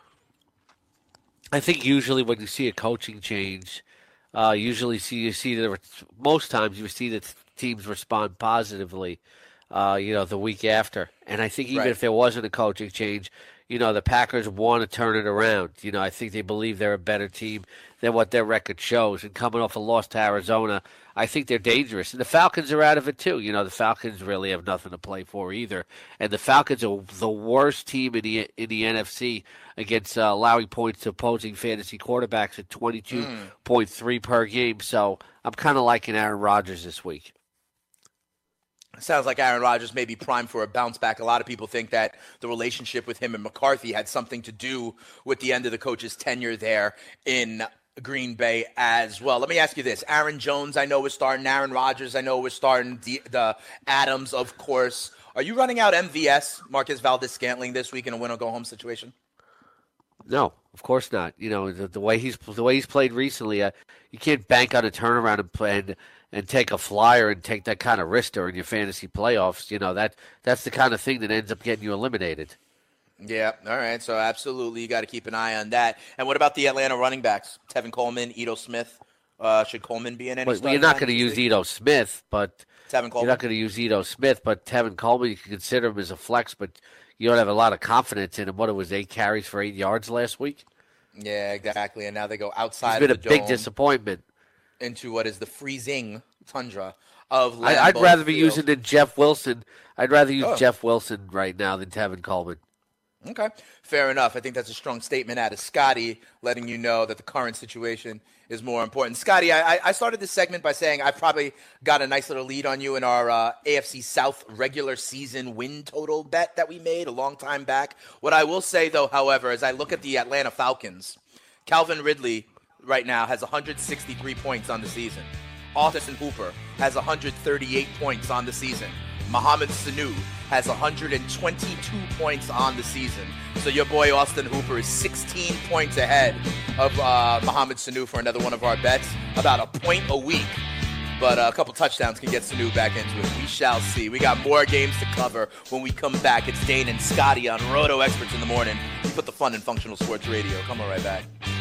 I think usually when you see a coaching change, uh, usually see you see the most times you see that teams respond positively, uh, you know, the week after. And I think even Right. if there wasn't a coaching change, you know, the Packers want to turn it around. You know, I think they believe they're a better team than what their record shows. And coming off a loss to Arizona, I think they're dangerous. And the Falcons are out of it too. You know, the Falcons really have nothing to play for either. And the Falcons are the worst team in the in the N F C against uh, allowing points to opposing fantasy quarterbacks at twenty-two point three per game. So I'm kind of liking Aaron Rodgers this week. Sounds like Aaron Rodgers may be primed for a bounce back. A lot of people think that the relationship with him and McCarthy had something to do with the end of the coach's tenure there in Green Bay as well. Let me ask you this. Aaron Jones, I know we're starting. Aaron Rodgers, I know we're starting. The, the Adams, of course. Are you running out M V S, Marquez Valdes-Scantling, this week in a win-or-go-home situation? No, of course not. You know, the, the way he's the way he's played recently, uh, you can't bank on a turnaround and play and, and take a flyer and take that kind of risk during your fantasy playoffs. You know, that that's the kind of thing that ends up getting you eliminated. Yeah, all right. So absolutely, you got to keep an eye on that. And what about the Atlanta running backs? Tevin Coleman, Ito Smith. Uh, should Coleman be in any? Well, starting you're not going to lineup use this week? Ito Smith, but Tevin Coleman. you're not going to use Ito Smith, but Tevin Coleman, you can consider him as a flex, but you don't have a lot of confidence in him. What, it was eight carries for eight yards last week? Yeah, exactly. And now they go outside He's been of a the big dome disappointment. into what is the freezing tundra of Lambeau I, I'd rather be Field. using than Jeff Wilson. I'd rather use Oh. Jeff Wilson right now than Tevin Coleman. Okay, fair enough. I think that's a strong statement out of Scotty, letting you know that the current situation is more important. Scotty, I, I started this segment by saying I probably got a nice little lead on you in our uh, A F C South regular season win total bet that we made a long time back. What I will say, though, however, as I look at the Atlanta Falcons, Calvin Ridley right now has one hundred sixty-three points on the season. Austin Hooper has one hundred thirty-eight points on the season. Mohamed Sanu has one hundred twenty-two points on the season. So your boy Austin Hooper is sixteen points ahead of uh, Mohamed Sanu for another one of our bets, about a point a week. But uh, a couple touchdowns can get Sanu back into it. We shall see. We got more games to cover when we come back. It's Dane and Scotty on Roto Experts in the Morning. We put the fun in functional sports radio. Come on right back.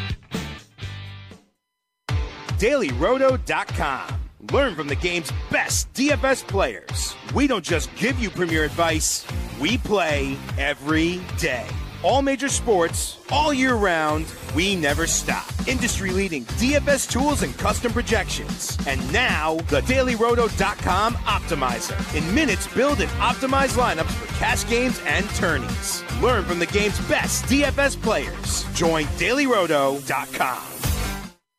Daily Roto dot com. Learn from the game's best D F S players. We don't just give you premier advice, we play every day. All major sports, all year round, we never stop. Industry-leading D F S tools and custom projections. And now, the Daily Roto dot com Optimizer. In minutes, build and optimize lineups for cash games and tourneys. Learn from the game's best D F S players. Join Daily Roto dot com.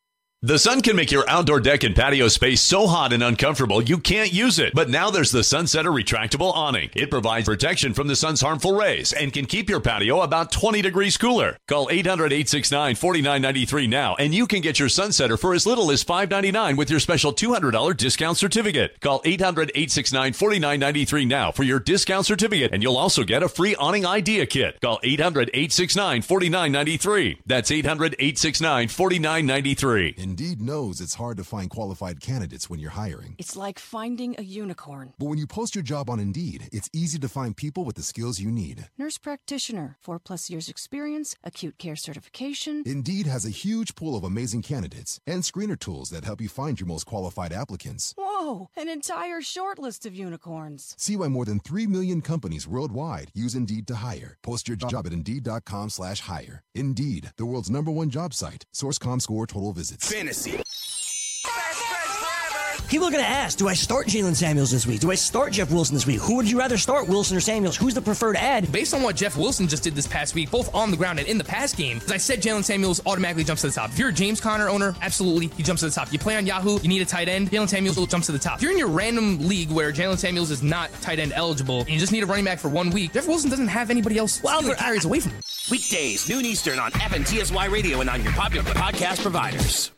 The sun can make your outdoor deck and patio space so hot and uncomfortable you can't use it. But now there's the Sunsetter retractable awning. It provides protection from the sun's harmful rays and can keep your patio about twenty degrees cooler. Call eight hundred, eight six nine, four nine nine three now and you can get your Sunsetter for as little as five ninety-nine with your special two hundred dollars discount certificate. Call eight hundred, eight six nine, four nine nine three now for your discount certificate and you'll also get a free awning idea kit. Call eight hundred, eight six nine, four nine nine three. That's eight hundred, eight six nine, four nine nine three. Indeed knows it's hard to find qualified candidates when you're hiring. It's like finding a unicorn. But when you post your job on Indeed, it's easy to find people with the skills you need. Nurse practitioner, four plus years experience, acute care certification. Indeed has a huge pool of amazing candidates and screener tools that help you find your most qualified applicants. Whoa, an entire short list of unicorns. See why more than three million companies worldwide use Indeed to hire. Post your job at Indeed.com slash hire. Indeed, the world's number one job site. Source.com score total visits. Fantasy. People are going to ask, do I start Jalen Samuels this week? Do I start Jeff Wilson this week? Who would you rather start, Wilson or Samuels? Who's the preferred ad? Based on what Jeff Wilson just did this past week, both on the ground and in the pass game, as I said, Jalen Samuels automatically jumps to the top. If you're a James Conner owner, absolutely, he jumps to the top. You play on Yahoo, you need a tight end, Jalen Samuels will jump to the top. If you're in your random league where Jalen Samuels is not tight end eligible, and you just need a running back for one week, Jeff Wilson doesn't have anybody else well, that carries away from him. Weekdays, noon Eastern on F N T S Y Radio and on your popular podcast providers.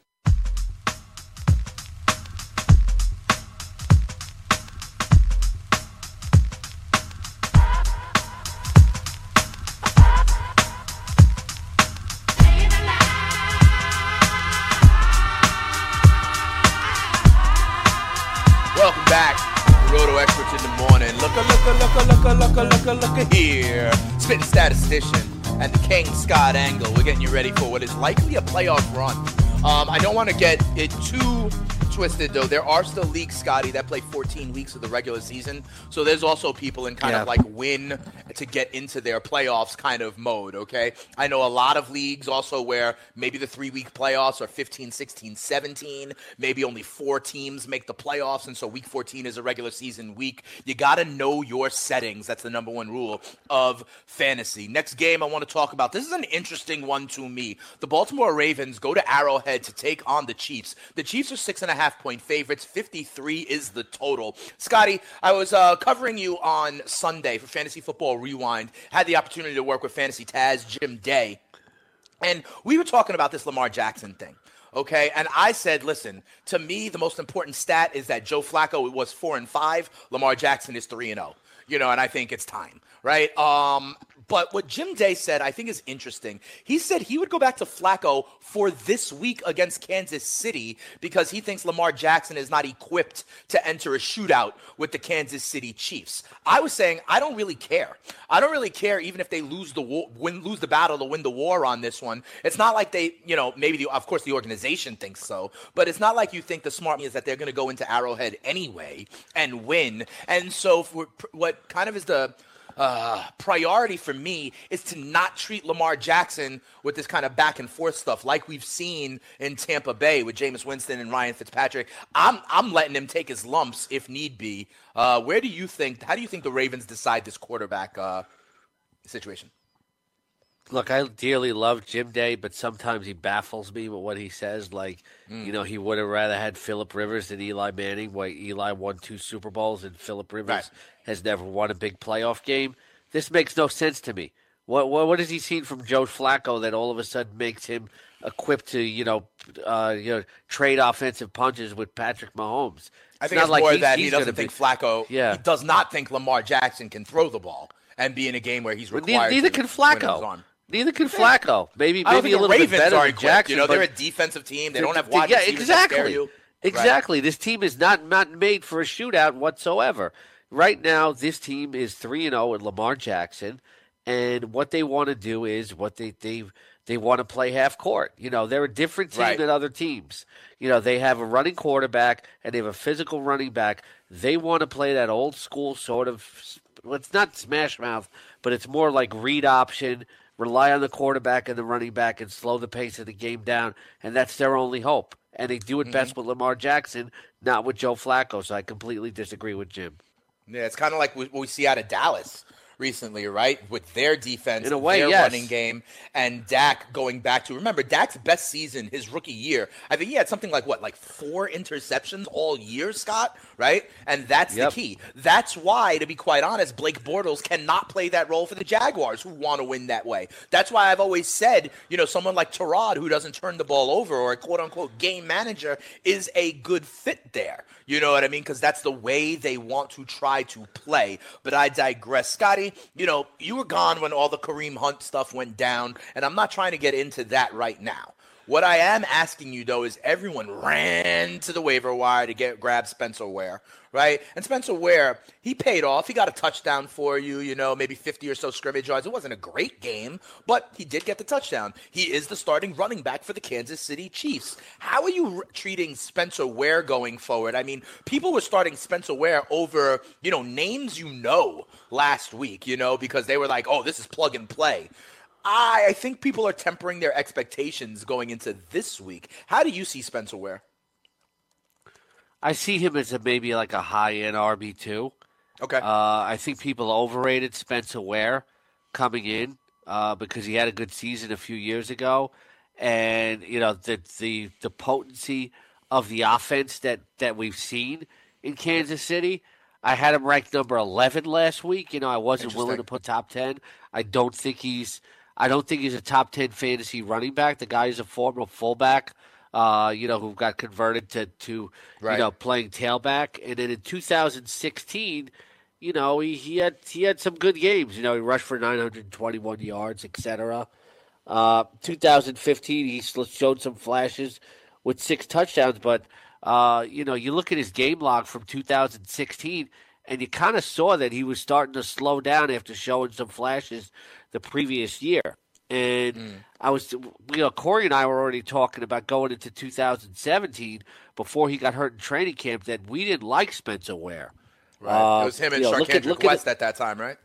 Welcome back, Roto Experts in the morning. Look a look a look a look a look a look a look a here. Spitting statistician and the King Scott Angle. We're getting you ready for what is likely a playoff run. Um, I don't want to get it too twisted, though. There are still leagues, Scotty, that play fourteen weeks of the regular season. So there's also people in kind yeah. of like win to get into their playoffs kind of mode, okay? I know a lot of leagues also where maybe the three-week playoffs are fifteen, sixteen, seventeen. Maybe only four teams make the playoffs, and so week fourteen is a regular season week. You got to know your settings. That's the number one rule of fantasy. Next game I want to talk about. This is an interesting one to me. The Baltimore Ravens go to Arrowhead to take on the Chiefs. The Chiefs are six and a half point favorites. fifty-three is the total. Scotty, I was uh, covering you on Sunday for Fantasy Football Rewind. Had the opportunity to work with Fantasy Taz, Jim Day. And we were talking about this Lamar Jackson thing. Okay, and I said, listen, to me, the most important stat is that Joe Flacco was four and five. Lamar Jackson is three and oh. You know, and I think it's time, right? Um, but what Jim Day said, I think is interesting. He said he would go back to Flacco for this week against Kansas City because he thinks Lamar Jackson is not equipped to enter a shootout with the Kansas City Chiefs. I was saying I don't really care. I don't really care even if they lose the war, win, lose the battle to win the war on this one. It's not like they, you know, maybe the, of course the organization thinks so, but it's not like you think the smart is that they're going to go into Arrowhead anyway and win. And so for, what kind of is the Uh, priority for me is to not treat Lamar Jackson with this kind of back and forth stuff like we've seen in Tampa Bay with Jameis Winston and Ryan Fitzpatrick. I'm I'm letting him take his lumps if need be. Uh, where do you think? How do you think the Ravens decide this quarterback uh, situation? Look, I dearly love Jim Day, but sometimes he baffles me with what he says. Like, mm. you know, he would have rather had Phillip Rivers than Eli Manning. Why Eli won two Super Bowls and Phillip Rivers right. has never won a big playoff game. This makes no sense to me. What what what has he seen from Joe Flacco that all of a sudden makes him equipped to, you know, uh, you know, trade offensive punches with Patrick Mahomes? I think it's, it's more like that he doesn't think be, Flacco. Yeah. He does not think Lamar Jackson can throw the ball and be in a game where he's required. Neither, neither to can Flacco. Neither can Flacco. Maybe I don't maybe think a little Ravens bit better are than equipped. Jackson. You know, but they're a defensive team. They don't have wide yeah, receivers exactly. that scare you. Exactly. Right. This team is not, not made for a shootout whatsoever. Right now, this team is three and oh with Lamar Jackson, and what they want to do is what they they they want to play half court. You know, they're a different team right. than other teams. You know, they have a running quarterback and they have a physical running back. They want to play that old school sort of. Well, it's not smash mouth, but it's more like read option. Rely on the quarterback and the running back and slow the pace of the game down, and that's their only hope. And they do it mm-hmm. best with Lamar Jackson, not with Joe Flacco, so I completely disagree with Jim. Yeah, it's kind of like what we see out of Dallas, recently, right? With their defense, In a way, their yes. running game, and Dak going back to, remember, Dak's best season, his rookie year, I think he had something like, what, like four interceptions all year, Scott, right? And that's Yep. the key. That's why, to be quite honest, Blake Bortles cannot play that role for the Jaguars, who want to win that way. That's why I've always said, you know, someone like Tyrod, who doesn't turn the ball over, or a quote-unquote game manager, is a good fit there. You know what I mean? Because that's the way they want to try to play. But I digress. Scotty, you know, you were gone when all the Kareem Hunt stuff went down, and I'm not trying to get into that right now. What I am asking you, though, is everyone ran to the waiver wire to get grab Spencer Ware, right? And Spencer Ware, he paid off. He got a touchdown for you, you know, maybe fifty or so scrimmage yards. It wasn't a great game, but he did get the touchdown. He is the starting running back for the Kansas City Chiefs. How are you r- treating Spencer Ware going forward? I mean, people were starting Spencer Ware over, you know, names you know last week, you know, because they were like, oh, this is plug and play. I, I think people are tempering their expectations going into this week. How do you see Spencer Ware? I see him as a, maybe like a high-end R B two. Okay. Uh, I think people overrated Spencer Ware coming in uh, because he had a good season a few years ago. And, you know, the the, the potency of the offense that, that we've seen in Kansas City. I had him ranked number eleven last week. You know, I wasn't willing to put top ten. I don't think he's – I don't think he's a top ten fantasy running back. The guy is a former fullback, uh, you know, who got converted to, to Right. you know, playing tailback. And then in two thousand sixteen, you know, he, he had he had some good games. You know, he rushed for nine hundred twenty-one yards, et cetera. Uh, two thousand fifteen, he showed some flashes with six touchdowns. But, uh, you know, you look at his game log from two thousand sixteen, and you kind of saw that he was starting to slow down after showing some flashes the previous year. And mm. I was, you know, Corey and I were already talking about going into two thousand seventeen before he got hurt in training camp that we didn't like Spencer Ware. Right. Uh, it was him and you know, look at- Sharkhandrick look at West it- at that time, right?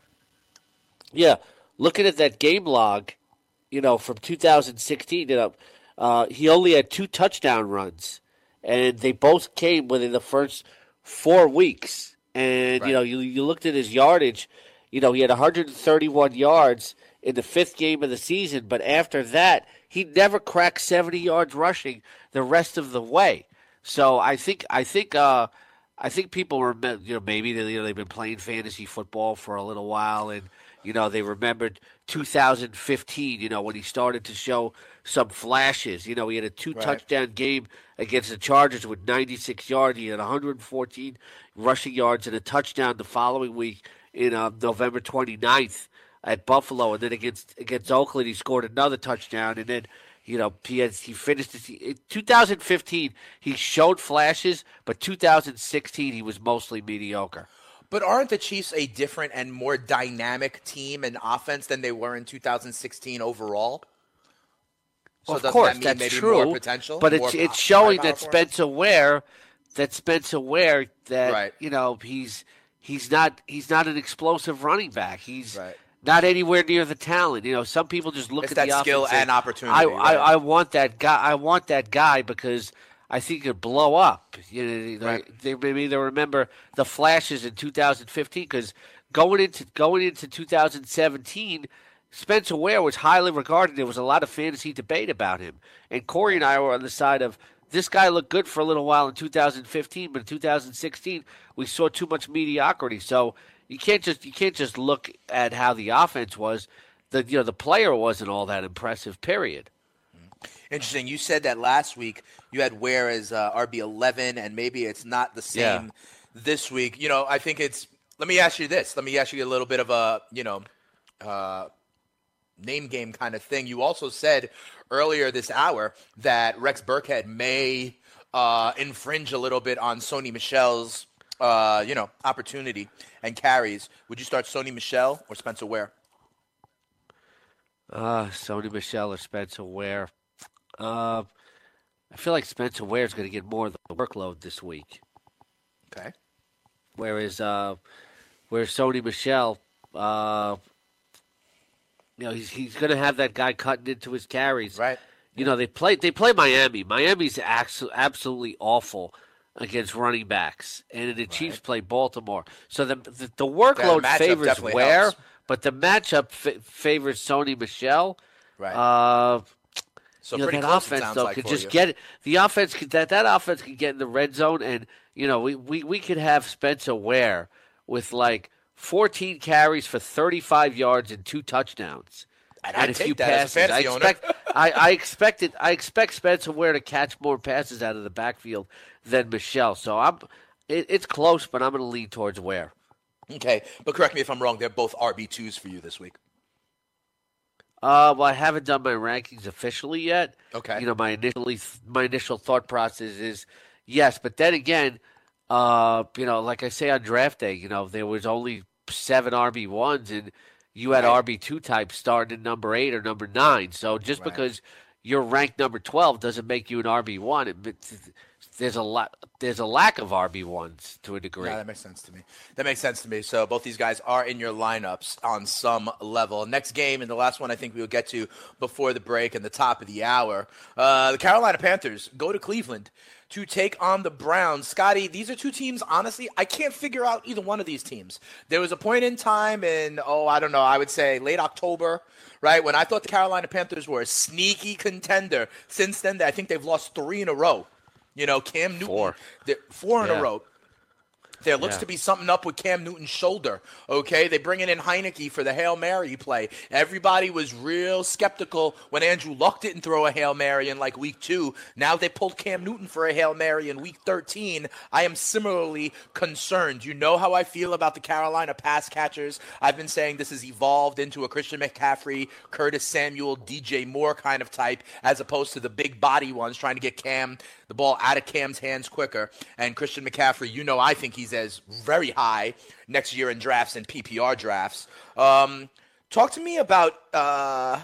Yeah, looking at that game log, you know, from two thousand sixteen, you know, uh, he only had two touchdown runs, and they both came within the first four weeks. And Right. you know, you you looked at his yardage. You know, he had one hundred thirty-one yards in the fifth game of the season, but after that, he never cracked seventy yards rushing the rest of the way. So I think I think uh, I think people remember, you know, maybe they, you know, they've been playing fantasy football for a little while, and you know, they remembered two thousand fifteen, you know, when he started to show some flashes. You know, he had a two-touchdown game against the Chargers with ninety-six yards. He had one hundred fourteen rushing yards and a touchdown the following week in uh, November twenty-ninth at Buffalo. And then against against Oakland, he scored another touchdown. And then, you know, he, has, he finished this. In two thousand fifteen, he showed flashes, but two thousand sixteen, he was mostly mediocre. But aren't the Chiefs a different and more dynamic team and offense than they were in two thousand sixteen overall? So of doesn't course, that mean that's maybe true. more potential? But More it's it's po- showing firepower that for him? Spencer Ware, that Spencer Ware, that Right. you know he's he's not he's not an explosive running back. He's Right. not anywhere near the talent. You know, some people just look It's at that the skill offense and and opportunity, I, right. I I want that guy. I want that guy because I think he'll blow up. You know, Right. they maybe they remember the flashes in two thousand fifteen because going into going into two thousand seventeen. Spencer Ware was highly regarded. There was a lot of fantasy debate about him. And Corey and I were on the side of this guy looked good for a little while in two thousand fifteen, but in two thousand sixteen we saw too much mediocrity. So you can't just you can't just look at how the offense was. The you know the player wasn't all that impressive. Period. Interesting. You said that last week you had Ware as uh, R B eleven, and maybe it's not the same Yeah. this week. You know, I think it's. Let me ask you this. Let me ask you a little bit of a you know. Uh, name game kind of thing. You also said earlier this hour that Rex Burkhead may uh, infringe a little bit on Sony Michel's, uh, you know, opportunity and carries. Would you start Sony Michel or Spencer Ware? Uh, Sony Michel or Spencer Ware. Uh, I feel like Spencer Ware is going to get more of the workload this week. Okay. Whereas, uh, whereas Sony Michel, uh, you know, he's he's going to have that guy cutting into his carries. Right. You know, they play they play Miami. Miami's axu- absolutely awful against running backs, and the Chiefs play Baltimore. So the the, the workload matchup favors definitely Ware, helps. But the matchup f- favors Sony Michel. Right. Uh, so you know, pretty that close, it offense sounds though like, could for just you. get it. The offense could, that that offense could get in the red zone, and you know we, we, we could have Spencer Ware with like fourteen carries for thirty-five yards and two touchdowns. And, and I'd a take few that as a passes. I fantasy owner. expect I, I expected I expect Spencer Ware to catch more passes out of the backfield than Michelle. So I'm it, it's close, but I'm going to lean towards Ware. Okay, but correct me if I'm wrong. They're both R B twos for you this week. Uh, well, I haven't done my rankings officially yet. Okay. You know, my initially my initial thought process is yes, but then again, uh, you know, like I say on draft day, you know, there was only seven R B ones, and you had Right. R B two types starting at number eight or number nine. So just Right. because you're ranked number twelve doesn't make you an R B one. It, it, there's a lot. There's a lack of R B ones to a degree. Yeah, that makes sense to me. That makes sense to me. So both these guys are in your lineups on some level. Next game, and the last one I think we'll get to before the break and the top of the hour, uh, the Carolina Panthers go to Cleveland to take on the Browns. Scotty, these are two teams, honestly, I can't figure out either one of these teams. There was a point in time in, oh, I don't know, I would say late October, right, when I thought the Carolina Panthers were a sneaky contender. Since then, I think they've lost three in a row. You know, Cam Newton, Four. four in Yeah. a row. There looks Yeah. to be something up with Cam Newton's shoulder, okay? They bring in Heineke for the Hail Mary play. Everybody was real skeptical when Andrew Luck didn't throw a Hail Mary in like week two. Now they pulled Cam Newton for a Hail Mary in week thirteen. I am similarly concerned. You know how I feel about the Carolina pass catchers. I've been saying this has evolved into a Christian McCaffrey, Curtis Samuel, D J Moore kind of type, as opposed to the big body ones trying to get Cam, the ball out of Cam's hands quicker. And Christian McCaffrey, you know I think he's as very high next year in drafts and P P R drafts. Um, talk to me about, uh,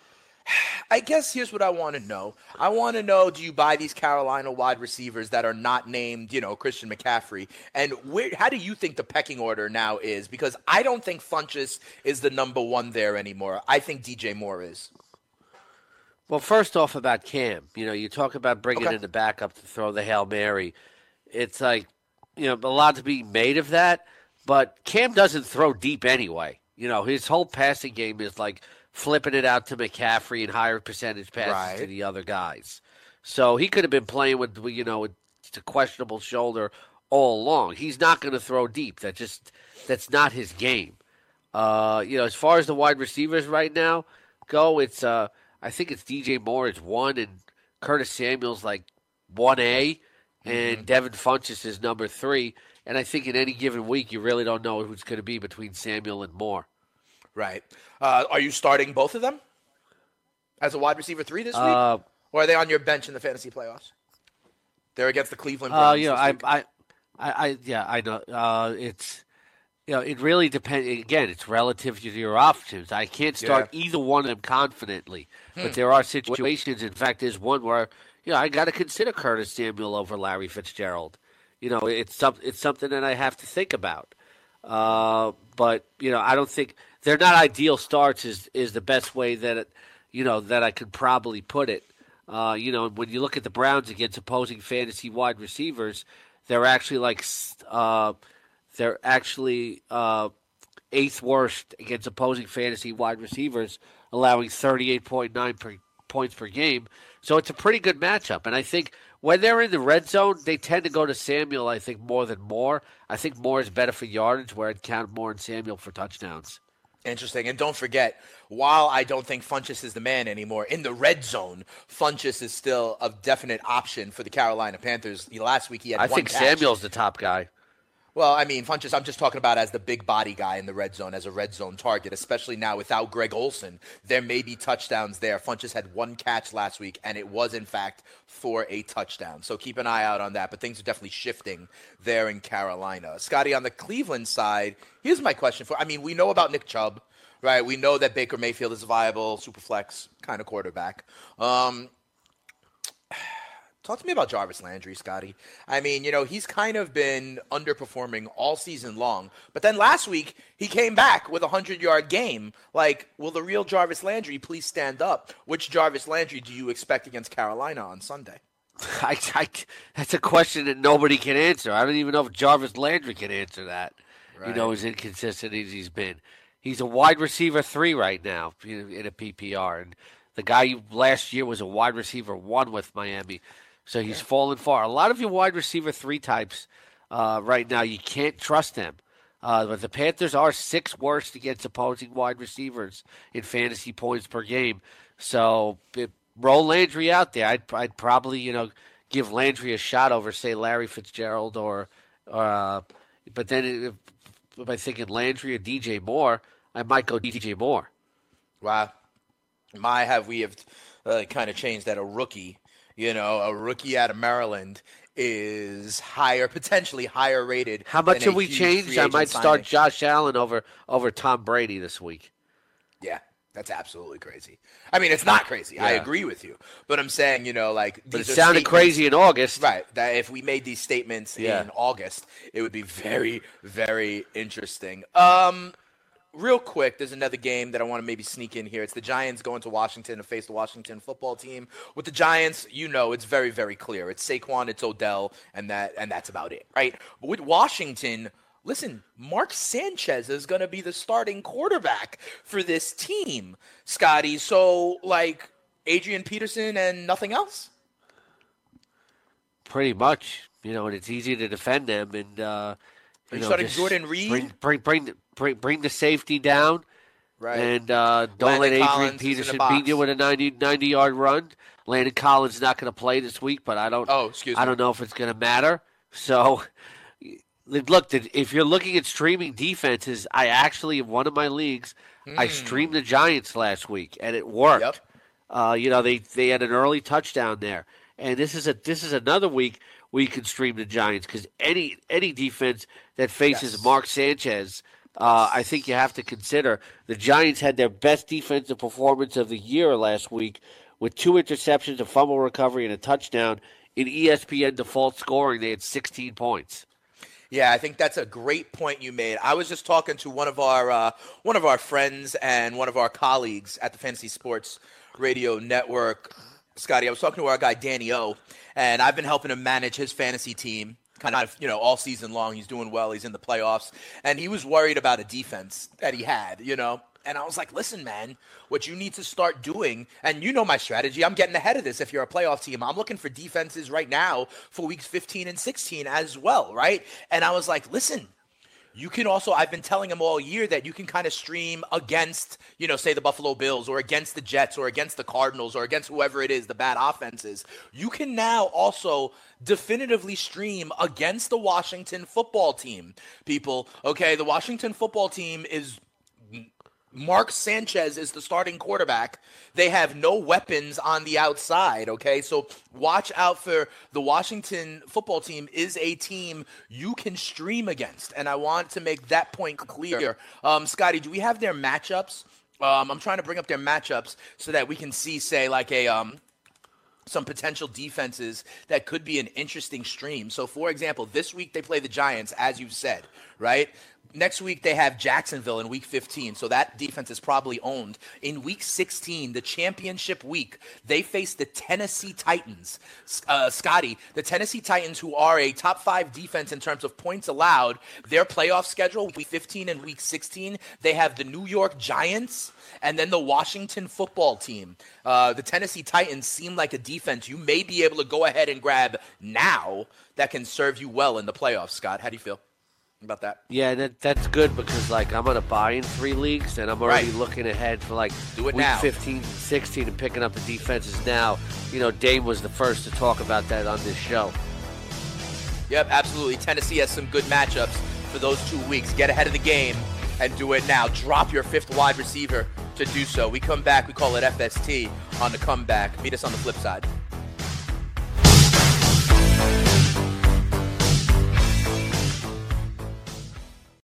I guess here's what I want to know. I want to know, do you buy these Carolina wide receivers that are not named, you know, Christian McCaffrey? And where, how do you think the pecking order now is? Because I don't think Funchess is the number one there anymore. I think D J Moore is. Well, first off about Cam, you know, you talk about bringing Okay. in the backup to throw the Hail Mary. It's like, you know, a lot to be made of that, but Cam doesn't throw deep anyway. You know, his whole passing game is like flipping it out to McCaffrey and higher percentage passes Right. to the other guys. So he could have been playing with, you know, with a questionable shoulder all along. He's not going to throw deep. That just that's not his game. Uh, you know, as far as the wide receivers right now go, it's uh, I think it's D J Moore is one, and Curtis Samuel's like one A, and Mm-hmm. Devin Funchess is number three. And I think in any given week, you really don't know who's going to be between Samuel and Moore. Right. Uh, are you starting both of them as a wide receiver three this week? Uh, Or are they on your bench in the fantasy playoffs? They're against the Cleveland Uh, Browns. you know, this I, week. I, I, I, yeah, I know. Uh, it's, you know, it really depends. Again, it's relative to your options. I can't start Yeah. either one of them confidently, Hmm. but there are situations. In fact, there's one where, you know, I got to consider Curtis Samuel over Larry Fitzgerald. You know, it's some, it's something that I have to think about. Uh, but you know, I don't think they're not ideal starts. Is is the best way that it, you know, that I could probably put it. Uh, you know, when you look at the Browns against opposing fantasy wide receivers, they're actually like uh, they're actually uh, eighth worst against opposing fantasy wide receivers, allowing thirty-eight point nine per, points per game. So it's a pretty good matchup, and I think when they're in the red zone, they tend to go to Samuel. I think more than Moore. I think Moore is better for yardage, where I'd count Moore and Samuel for touchdowns. Interesting. And don't forget, while I don't think Funchess is the man anymore, in the red zone, Funchess is still a definite option for the Carolina Panthers. Last week he had I one think catch. Samuel's the top guy. Well, I mean, Funchess, I'm just talking about as the big body guy in the red zone, as a red zone target, especially now without Greg Olsen. There may be touchdowns there. Funchess had one catch last week, and it was, in fact, for a touchdown. So keep an eye out on that. But things are definitely shifting there in Carolina. Scotty, on the Cleveland side, here's my question for I mean, we know about Nick Chubb, right? We know that Baker Mayfield is a viable superflex kind of quarterback. Um Talk to me about Jarvis Landry, Scotty. I mean, you know, he's kind of been underperforming all season long. But then last week, he came back with a hundred-yard game. Like, will the real Jarvis Landry please stand up? Which Jarvis Landry do you expect against Carolina on Sunday? I, I, that's a question that nobody can answer. I don't even know if Jarvis Landry can answer that. Right. You know, as inconsistent as he's been. He's a wide receiver three right now in, in a P P R. And the guy last year was a wide receiver one with Miami. So he's yeah. fallen far. A lot of your wide receiver three types uh, right now, you can't trust them. Uh, but the Panthers are sixth worst against opposing wide receivers in fantasy points per game. So it, roll Landry out there. I'd, I'd probably, you know, give Landry a shot over, say, Larry Fitzgerald or uh, – but then if, if I think in Landry or D J Moore, I might go D J Moore. Wow. My have we have uh, kind of changed that. A rookie, you know, a rookie out of Maryland is higher, potentially higher rated. How much have we changed? I might start Josh Allen over over Tom Brady this week. Yeah, that's absolutely crazy. I mean, it's not crazy. Yeah. I agree with you. But I'm saying, you know, like, but these it are sounded crazy in August. Right. That if we made these statements yeah. in August, it would be very, very interesting. Um, Real quick, there's another game that I want to maybe sneak in here. It's the Giants going to Washington to face the Washington football team. With the Giants, you know, it's very, very clear. It's Saquon, it's Odell, and that and that's about it, right? But with Washington, listen, Mark Sanchez is going to be the starting quarterback for this team, Scotty. So, like, Adrian Peterson and nothing else? Pretty much. You know, and it's easy to defend them. And, uh, you, you know, started Jordan Reed? Bring, bring, bring, bring, bring the safety down. Right. And uh, don't Landon let Adrian Collins Peterson beat you with a ninety, ninety-yard run. Landon Collins is not going to play this week, but I don't Oh, excuse me. I don't know if it's going to matter. So, look, if you're looking at streaming defenses, I actually, in one of my leagues, mm. I streamed the Giants last week, and it worked. Yep. Uh, you know, they, they had an early touchdown there. And this is a this is another week where you can stream the Giants because any any defense that faces Yes. Mark Sanchez, uh, I think you have to consider. The Giants had their best defensive performance of the year last week with two interceptions, a fumble recovery, and a touchdown. In E S P N default scoring, they had sixteen points. Yeah, I think that's a great point you made. I was just talking to one of our uh, one of our friends and one of our colleagues at the Fantasy Sports Radio Network. Scotty, I was talking to our guy Danny O, and I've been helping him manage his fantasy team kind of, you know, all season long. He's doing well. He's in the playoffs, and he was worried about a defense that he had, you know. And I was like, listen, man, what you need to start doing, and you know my strategy, I'm getting ahead of this if you're a playoff team. I'm looking for defenses right now for weeks fifteen and sixteen as well, right? And I was like, listen, you can also, I've been telling him all year that you can kind of stream against, you know, say the Buffalo Bills or against the Jets or against the Cardinals or against whoever it is, the bad offenses. You can now also definitively stream against the Washington football team, people. Okay, the Washington football team is Mark Sanchez is the starting quarterback. They have no weapons on the outside, okay? So watch out for the Washington football team is a team you can stream against, and I want to make that point clear. Um, Scotty, do we have their matchups? Um, I'm trying to bring up their matchups so that we can see, say, like a um, some potential defenses that could be an interesting stream. So, for example, this week they play the Giants, as you've said, right? Next week, they have Jacksonville in week fifteen, so that defense is probably owned. In week sixteen, the championship week, they face the Tennessee Titans. Uh, Scotty, the Tennessee Titans, who are a top five defense in terms of points allowed, their playoff schedule, week fifteen and week sixteen, they have the New York Giants and then the Washington football team. Uh, the Tennessee Titans seem like a defense you may be able to go ahead and grab now that can serve you well in the playoffs, Scott. How do you feel about that? Yeah, that that's good because, like, I'm going to buy in three leagues, and I'm already Right. looking ahead for, like, Do it week now. fifteen, sixteen, and picking up the defenses now. You know, Dame was the first to talk about that on this show. Yep, absolutely. Tennessee has some good matchups for those two weeks. Get ahead of the game and do it now. Drop your fifth wide receiver to do so. We come back. We call it F S T on the comeback. Meet us on the flip side.